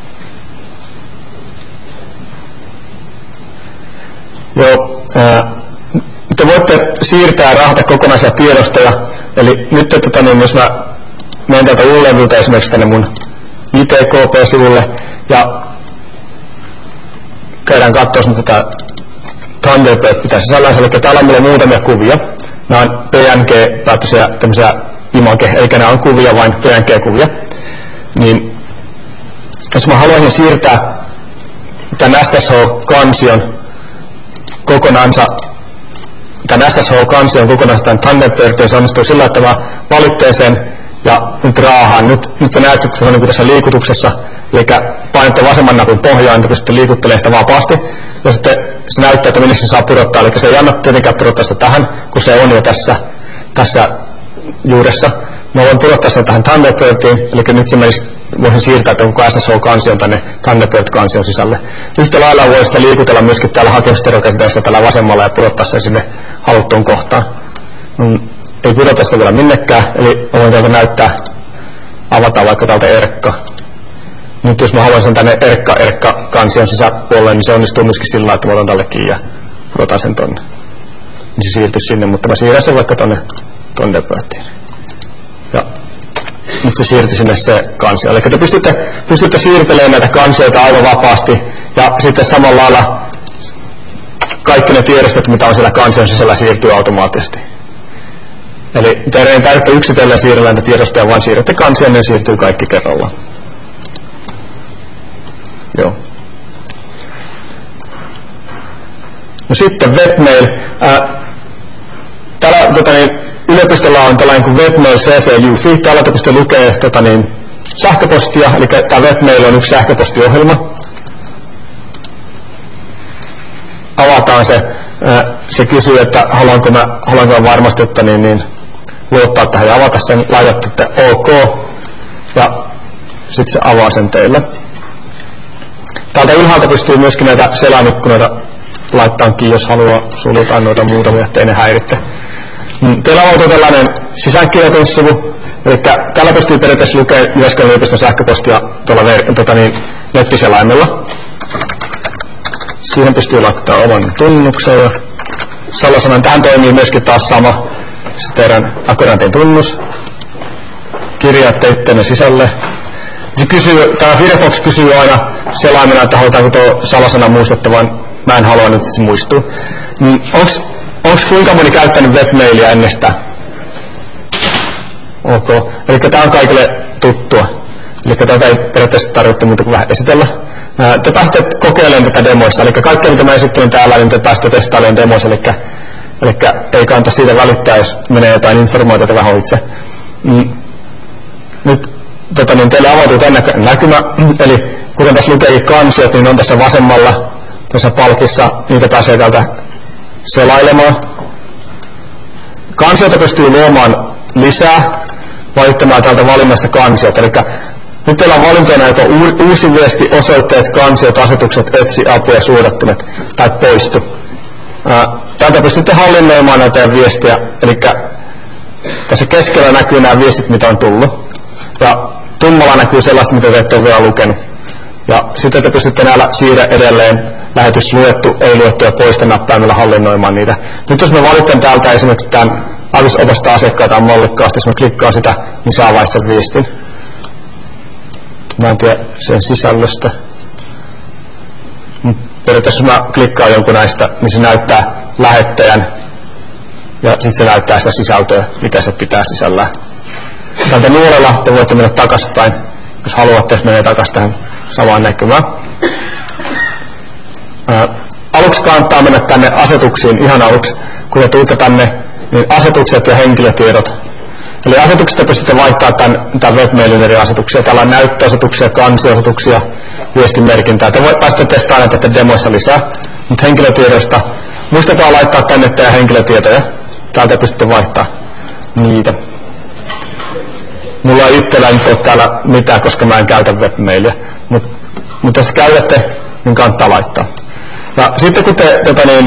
Joo, te voitte siirtää ja rahata kokonaisia tiedostoja. Eli nyt, jos mä menen täältä U-levyltä esimerkiksi tänne mun ITKP-sivulle ja käydään katsoa, mitä tätä Thunderbird pitää sisällään. Eli täällä on mulla muutamia kuvia. Nämä on PNG-päättöisiä tämmöisiä image, eikä nämä on kuvia, vain PNG-kuvia. Niin, jos mä haluaisin siirtää tämän SSH-kansion kokonaansa, tämän SSH-kansion kokonaansa tämän Thunderbirdiin, se onnistuu sillä, että mä valitteen sen ja nyt raahaan. Nyt te näette, että se on niin kuin tässä liikutuksessa, eli painatte vasemman napin pohjaan, niin pystytte liikuttelemaan sitä vapaasti. Ja sitten se näyttää, että minne se saa pudottaa, eli se ei anna tietenkään pudottaa sitä tähän, kun se on jo tässä juuressa. Mä voin pudottaa sen tähän Thunderbirdiin, eli nyt se voisin siirtää tämän koko SSH-kansion tänne Thunderbird-kansion sisälle. Yhtä lailla voi sitä liikutella myöskin täällä hakemusterokäsitteessä tällä vasemmalla ja pudottaa sen sinne haluttuun kohtaan. Ei pudota sitä vielä minnekään, eli mä voin täältä avata vaikka täältä Erkka. Nyt jos mä haluan sen tänne Erkka-kansion sisäpuolelle, niin se onnistuu myöskin sillä lailla, että mä otan tälle kiinni ja pudotan sen tonne. Niin se siirtyy sinne, mutta mä siirrän sen vaikka tonne Thunderbirdiin. Ja nyt se siirtyi sinne se kansio. Eli te pystytte siirtelemään näitä kansioita aivan vapaasti ja sitten samalla lailla kaikki ne tiedostot, mitä on siellä kansion sisällä, siirtyy automaattisesti. Eli teidän ei tarvitse yksitellen siirrellä näitä tiedostoja, vaan siirrätte kansion, niin siirtyy kaikki kerrallaan. Joo. No sitten webmail. Täällä yliopistolla on tällainen kuin webmail CC-UFI. Täällä te pystytte lukemaan sähköpostia, eli tämä webmail on yksi sähköpostiohjelma. Avataan se. Se kysyy, että haluanko mä varmasti luottaa tähän ja avata sen. Laitatte, että OK. Ja sitten se avaa sen teille. Täältä ylhäältä pystyy myöskin näitä selainikkunoita laittamaan kiinni, jos haluaa suljetaan noita muutamia, ettei ne häiritte. Teillä on tällainen sisäänkirjoitussivu, eli täällä pystyy periaatteessa lukemaan Jyväskylän yliopiston sähköpostia tuolla nettiselaimella. Siihen pystyy laittamaan oman tunnuksen ja salasanan. Tähän toimii myöskin taas sama teidän akkurantin tunnus. Kirjaatte ittenne sisälle. Tämä Firefox kysyy aina selaimena, että halutaanko tuo salasana muistettavan. Mä en halua nyt, että se muistuu. Onko kuinka moni käyttänyt webmailia ennestään? Ok. Eli tämä on kaikille tuttua. Eli tätä ei periaatteessa tarvitse muuta kuin vähän esitellä. Te pääsette kokeilemaan tätä demoissa, eli kaikkea mitä mä esittelen täällä, niin te pääsette testailemaan demoissa, eli ei kannata siitä välittää, jos menee jotain informaatiota vähän itse. Nyt teille avautuu tämän näkymä, eli kuten tässä lukeekin kansiot, niin on tässä vasemmalla, tässä palkissa, niitä pääsee täältä selailemaan. Kansioita pystyy luomaan lisää, valittamaan täältä valinnasta kansiot, eli nyt teillä on valintoina joko uusi viesti, osoitteet, kansiot, asetukset, etsi, apu ja suodattimet tai poistu. Täältä pystytte hallinnoimaan näitä viestiä, eli tässä keskellä näkyy nämä viestit, mitä on tullut. Ja tummalla näkyy sellaista, mitä te ette ole vielä lukenut. Ja sitten te pystytte näillä siirrä edelleen lähetys luettu, ei luettu ja poista näppäimellä hallinnoimaan niitä. Nyt jos mä valitsen täältä esimerkiksi tämän Avis opastaa asiakkaita mallikkaasti, jos mä klikkaan sitä, niin saa vain sen viestin. Mä en tiedä sen sisällöstä. Periaatteessa jos mä klikkaan jonkun näistä, niin se näyttää lähettäjän ja sitten se näyttää sitä sisältöä, mitä se pitää sisällään. Tältä nuolella te voitte mennä takaspäin, jos haluatte, jos menee takaisin tähän samaan näkymään. Aluksi kannattaa mennä tänne asetuksiin, ihan aluksi, kun te tuutte tänne, niin asetukset ja henkilötiedot. Eli asetuksista pystytte vaihtamaan tämän webmailin eri asetuksia. Täällä on näyttöasetuksia, kansioasetuksia, viestimerkintää. Te pääsette testaamaan tästä demoissa lisää, mutta henkilötiedoista. Muistakaa laittaa tänne teidän henkilötietoja. Täältä pystytte vaihtamaan niitä. Mulla ei itsellä nyt ole täällä mitään, koska mä en käytä webmailia. Mutta jos käytätte, niin kannattaa laittaa. Ja sitten kun te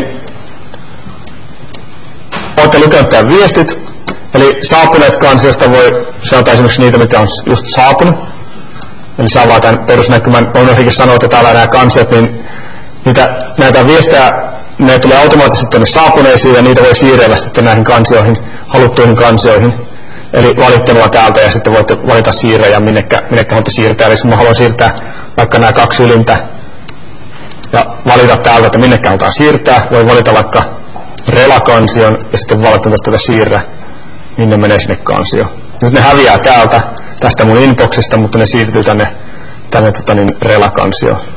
olette lukenut tämän viestit, eli saapuneet kansiosta voi seurata esimerkiksi niitä, mitä on just saapunut. Eli saa vaan tämän perusnäkymän. Onnekin sanoa, että täällä nämä kansiot, niin näitä viestejä, ne tulee automaattisesti tuonne saapuneisiin ja niitä voi siirrellä sitten näihin kansioihin, haluttuihin kansioihin. Eli valittamalla täältä ja sitten voitte valita siirrejä, minnekä haluatte siirtää. Eli jos mä haluan siirtää vaikka nämä 2 ylintä ja valita täältä, että minnekä halutaan siirtää, voi valita vaikka relakansion ja sitten valita tästä siirrä, niin ne menee sinne kansioon. Nyt ne häviää tästä mun inboxista, mutta ne siirtyy tänne relakansioon.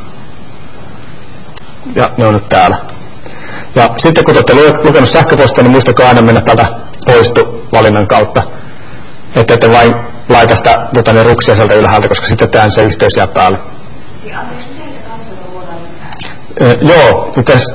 Ja ne on nyt täällä. Ja sitten kun olette lukenut sähköpostia, niin muistakaa aina mennä täältä poistu-valinnan kautta. Että ette vain laita sitä ruksia sieltä ylhäältä, koska sitten tämän se yhteys jää päälle. Ja anteeksi, miten kansioita voidaan lisää? Joo, mites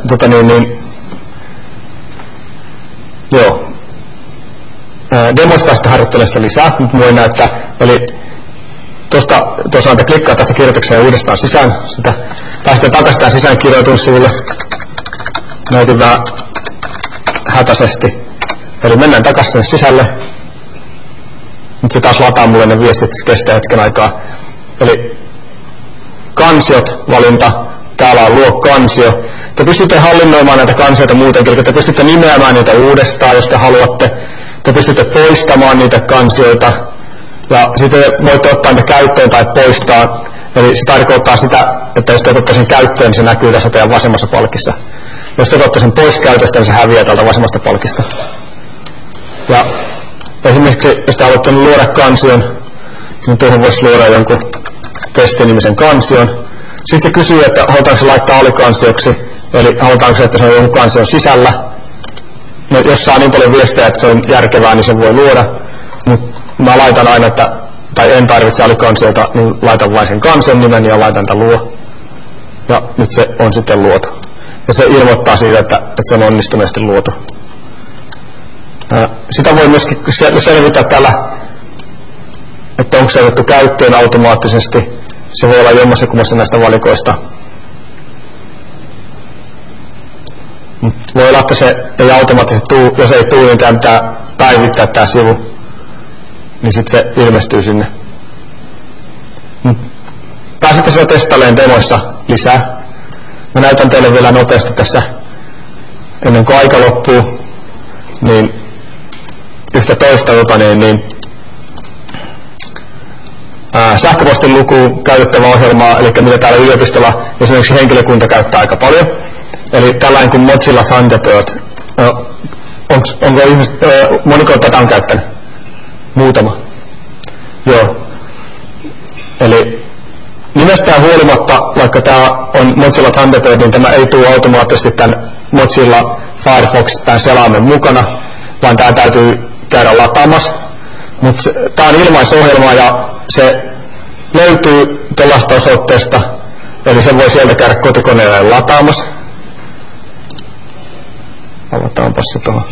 joo. Demoista päästä harjoittelemaan sitä lisää, nyt voi näyttää. Eli tosiaan te klikkaa tästä kirjoitukseen uudestaan sisään. Sitä pääsette takaisin tämän sisään kirjoitussivulle. Näytin vähän hätäisesti. Eli mennään takaisin sinne sisälle. Nyt se taas lataa mulle ne viestit, se kestää hetken aikaa. Eli kansiot, valinta. Täällä on luo kansio. Te pystytte hallinnoimaan näitä kansioita muutenkin, eli te pystytte nimeämään niitä uudestaan, jos te haluatte. Te pystytte poistamaan niitä kansioita. Ja sitten voitte ottaa niitä käyttöön tai poistaa. Eli se tarkoittaa sitä, että jos te otatte sen käyttöön, niin se näkyy tässä teidän vasemmassa palkissa. Jos te otatte sen pois käytöstä, niin se häviää täältä vasemmasta palkista. Ja esimerkiksi, jos te haluatte luoda kansion, niin tuohon voisi luoda jonkun testinimisen kansion. Sitten se kysyy, että halutaanko se laittaa alikansioksi, eli halutaanko se, että se on jonkun kansion sisällä. No, jos saa niin paljon viestejä, että se on järkevää, niin se voi luoda. Mutta mä laitan aina, tai en tarvitse alikansiota, niin laitan vain sen kansion nimen ja laitan tämän luo. Ja nyt se on sitten luotu. Ja se ilmoittaa siitä, että se on onnistuneesti luotu. Sitä voi myöskin selvittää tällä, että onko se otettu käyttöön automaattisesti. Se voi olla jommassakummassa näistä valikoista. Voi olla, että se ei automaattisesti tuu, jos ei tuu, niin tämä pitää päivittää tämä sivu. Niin sitten se ilmestyy sinne. Pääsette siellä testailemaan demoissa lisää. Mä näytän teille vielä nopeasti tässä, ennen kuin aika loppuu, niin yhtä toista sähköpostin lukuun käytettävä ohjelmaa, eli mitä täällä yliopistolla esimerkiksi henkilökunta käyttää aika paljon. Eli tällainen kuin Mozilla Thunderbird. Onko ihmiset, moniko tätä on käyttänyt? Muutama. Joo. Eli vaikka tämä on Mozilla Thunderbird, niin tämä ei tule automaattisesti tämän Mozilla Firefox tämän selaimen mukana, vaan tämä täytyy käydä lataamassa. Mutta tämä on ilmaisohjelma ja se löytyy tällaista osoitteesta, eli se voi sieltä käydä kotikoneelle lataamassa. Avataanpas se tuohon.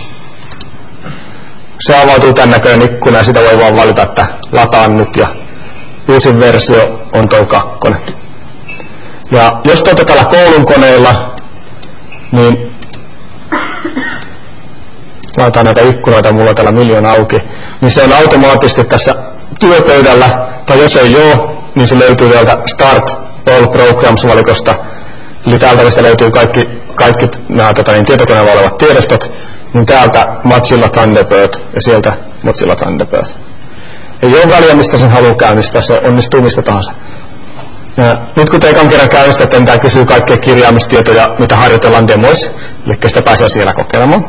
Se avautuu tämän näköinen ikkuna ja sitä voi vaan valita, että lataan nyt ja uusin versio on tuo 2. Ja jos te olette täällä koulun koneilla, niin laitaan näitä ikkunoita, mulla on täällä miljoona auki, niin se on automaattisesti tässä työpöydällä, tai jos ei ole, niin se löytyy täältä Start All Programs-valikosta. Eli täältä mistä löytyy kaikki nämä tietokoneella olevat tiedostot, niin täältä Mozilla Thunderbird ja sieltä Mozilla Thunderbird. Ei ole väliä, mistä sen haluaa käynnistää, se onnistuu mistä tahansa. Ja nyt kun te ekan kerran käynnistätte, niin tämä kysyy kaikkia kirjaamistietoja, mitä harjoitellaan demoissa, eli sitä pääsee siellä kokeilemaan.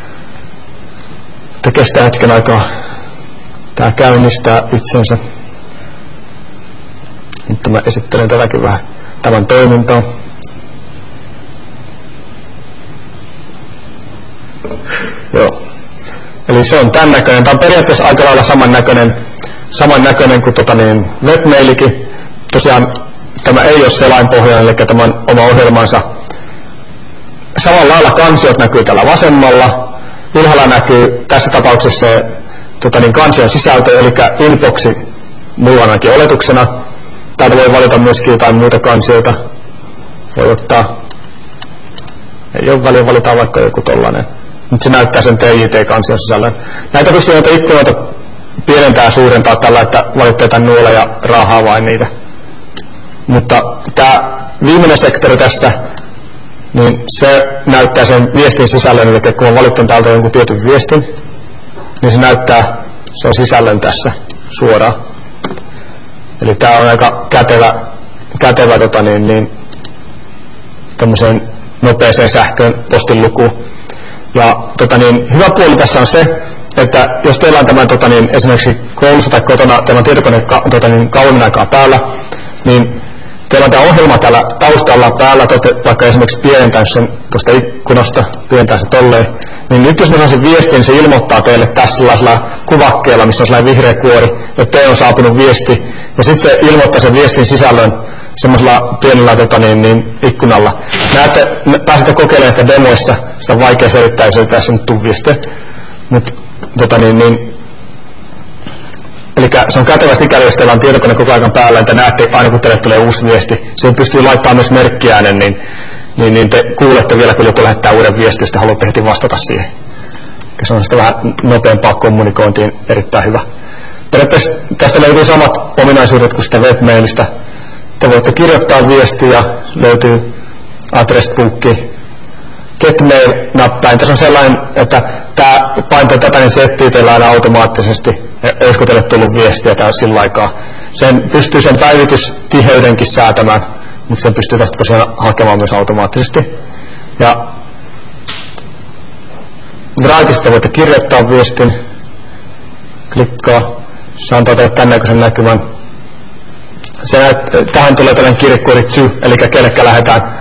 Tämä kestää hetken aikaa. Tämä käynnistää itsensä. Nyt mä esittelen tätäkin vähän tämän toimintaa. Joo. Eli se on tämän näköinen. Tämä on periaatteessa aika lailla samannäköinen kuin webmailikin. Tosiaan tämä ei ole selainpohjainen, eli tämä on oma ohjelmansa. Samalla lailla kansiot näkyy tällä vasemmalla. Ylhäällä näkyy tässä tapauksessa se kansion sisältö, eli inboxi mulla ainakin oletuksena. Täältä voi valita myöskin jotain muita kansioita. Voi ottaa, ei ole väliä, valitaan vaikka joku tollainen. Nyt se näyttää sen TJT-kansion sisällön. Näitä pystyy näitä ikkunoita pienentää ja suurentaa tällä, että valittaa tämän nuola ja raahaa vain niitä. Mutta tämä viimeinen sektori tässä, niin se näyttää sen viestin sisällön, eli kun on valittanut täältä jonkun tietyn viestin, niin se näyttää sen sisällön tässä suoraan. Eli tämä on aika kätevä tämmöiseen nopeeseen sähköön postinlukuun. Ja hyvä puoli tässä on se, että jos teillä on tämä esimerkiksi koulussa tai kotona tämä tietokone kauemmin aikaa päällä, niin teillä on tämä ohjelma täällä taustalla päällä, vaikka esimerkiksi pienentää sen tuosta ikkunasta, pienentää se tolleen, niin nyt jos mä saan sen viestin, niin se ilmoittaa teille tässä sellaisella kuvakkeella, missä on sellainen vihreä kuori, että teille on saapunut viesti, ja sitten se ilmoittaa sen viestin sisällön semmoisella pienellä ikkunalla. Pääsette kokeilemaan sitä demoissa, sitä on vaikea selittää, jos ei tässä nyt tuu viestiä. Eli se on kätevä sikäli, jos teillä on tietokone koko ajan päällä, että näette aina kun teille tulee uusi viesti. Siihen pystyy laittamaan myös merkkiäänen, niin te kuulette vielä, kun joku lähettää uuden viestin, jos te haluatte heti vastata siihen. Se on sitä vähän nopeampaa kommunikointiin erittäin hyvä. Periaatteessa tästä löytyy samat ominaisuudet kuin sitä webmailista. Te voitte kirjoittaa viestiä, löytyy addressbookki, getmail-näppäin. Tässä on sellainen, että tämä painaa tätä, niin se etsii teillä aina automaattisesti, olisiko teille tullut viestiä tai sillä aikaa. Sen pystyy sen päivitystiheydenkin säätämään, mutta sen pystyy tästä tosiaan hakemaan myös automaattisesti. Ja Writeista voitte kirjoittaa viestin, klikkaa, se antaa teille tämän näköisen näkymän. Tähän tulee tällainen kirjekuori to, eli kellekä lähdetään.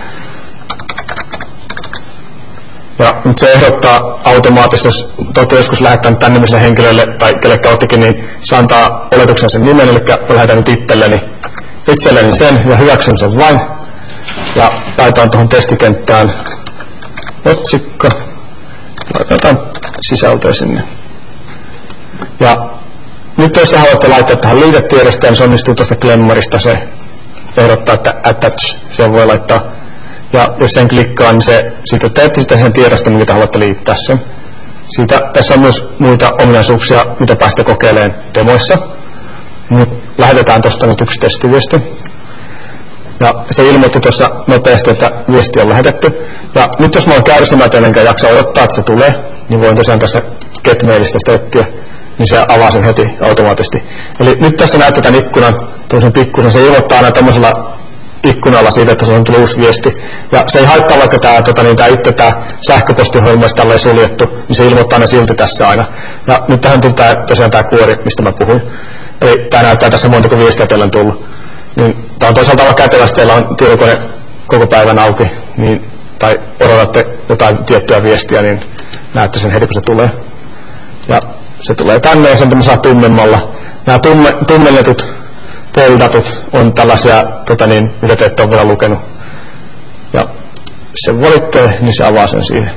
Ja nyt se ehdottaa automaattisesti, jos toki joskus lähettää tämän nimiselle henkilölle tai kellekä ottikin, niin se antaa oletuksen sen nimen, eli lähetän nyt itselleni sen ja hyväksyn sen vain. Ja laitetaan tuohon testikenttään otsikko, laitetaan sisältöä sinne. Ja nyt jos haluatte laittaa tähän liitetiedosteen, niin se onnistuu tuosta Glenmarista, se ehdottaa, että attach, se voi laittaa. Ja jos sen klikkaa, niin se siitä teette sitten sen tiedoston, mitä haluatte liittää sen. Tässä on myös muita ominaisuuksia, mitä pääsette kokeilemaan demoissa. Nyt lähetetään tuosta nyt yksi testiviesti. Ja se ilmoitti tuossa nopeasti, että viesti on lähetetty. Ja nyt jos mä oon kärsimätön enkä jaksa odottaa, että se tulee, niin voin tosiaan tästä Getmailista sitä etsiä, niin se avaa sen heti automaattisesti. Eli nyt tässä näette tämän ikkunan, tämmöisen pikkusen, se ilmoittaa aina tämmöisellä ikkunalla siitä, että se on tullut uusi viesti. Ja se ei haittaa, vaikka tämä sähköpostiohjelma olisi tälleen suljettu, niin se ilmoittaa ne silti tässä aina. Ja nyt tähän tuli tosiaan tämä kuori, mistä mä puhuin. Eli tämä näyttää tässä montako viestiä teillä on tullut. Niin Mutta on toisaalta olla kätevästi, teillä on tietokone koko päivän auki, niin, tai odotatte jotain tiettyä viestiä, niin näette sen heti kun se tulee. Ja se tulee tänne ja sen saa tummemmalla. Nämä tummennetut poldatut on tällaisia, mitä te ette ole vielä lukenut. Ja se valittee, niin se avaa sen siihen.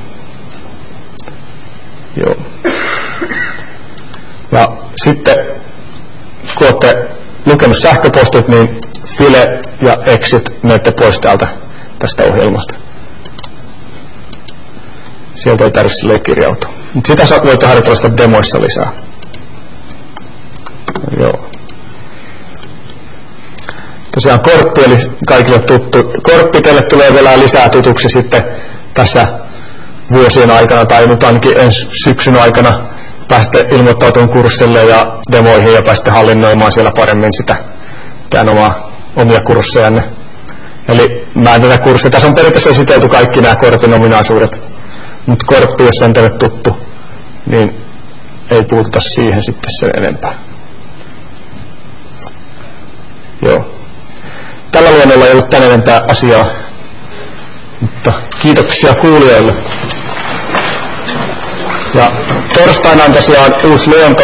Joo. Ja sitten kun olette lukenut sähköpostit, niin file ja exit menette pois tästä ohjelmasta. Sieltä ei tarvitse silleen kirjautua. Sitä voitte harjoitella sitä demoissa lisää. Joo. Tosiaan korppi, eli kaikille tuttu. Korppi teille tulee vielä lisää tutuksi sitten tässä vuosien aikana, tai nyt ainakin ensi syksyn aikana pääsette ilmoittautumaan kurssille ja demoihin ja pääsette hallinnoimaan siellä paremmin sitä omia kurssejanne. Eli mä en tätä kurssia. Tässä on periaatteessa esitelty kaikki nämä korpin ominaisuudet. Mutta korppi, jos on teille tuttu, niin ei puututa siihen sitten sen enempää. Joo. Tällä luennolla ei ollut tän enempää asiaa, mutta kiitoksia kuulijoille. Ja torstaina on tosiaan uusi luento.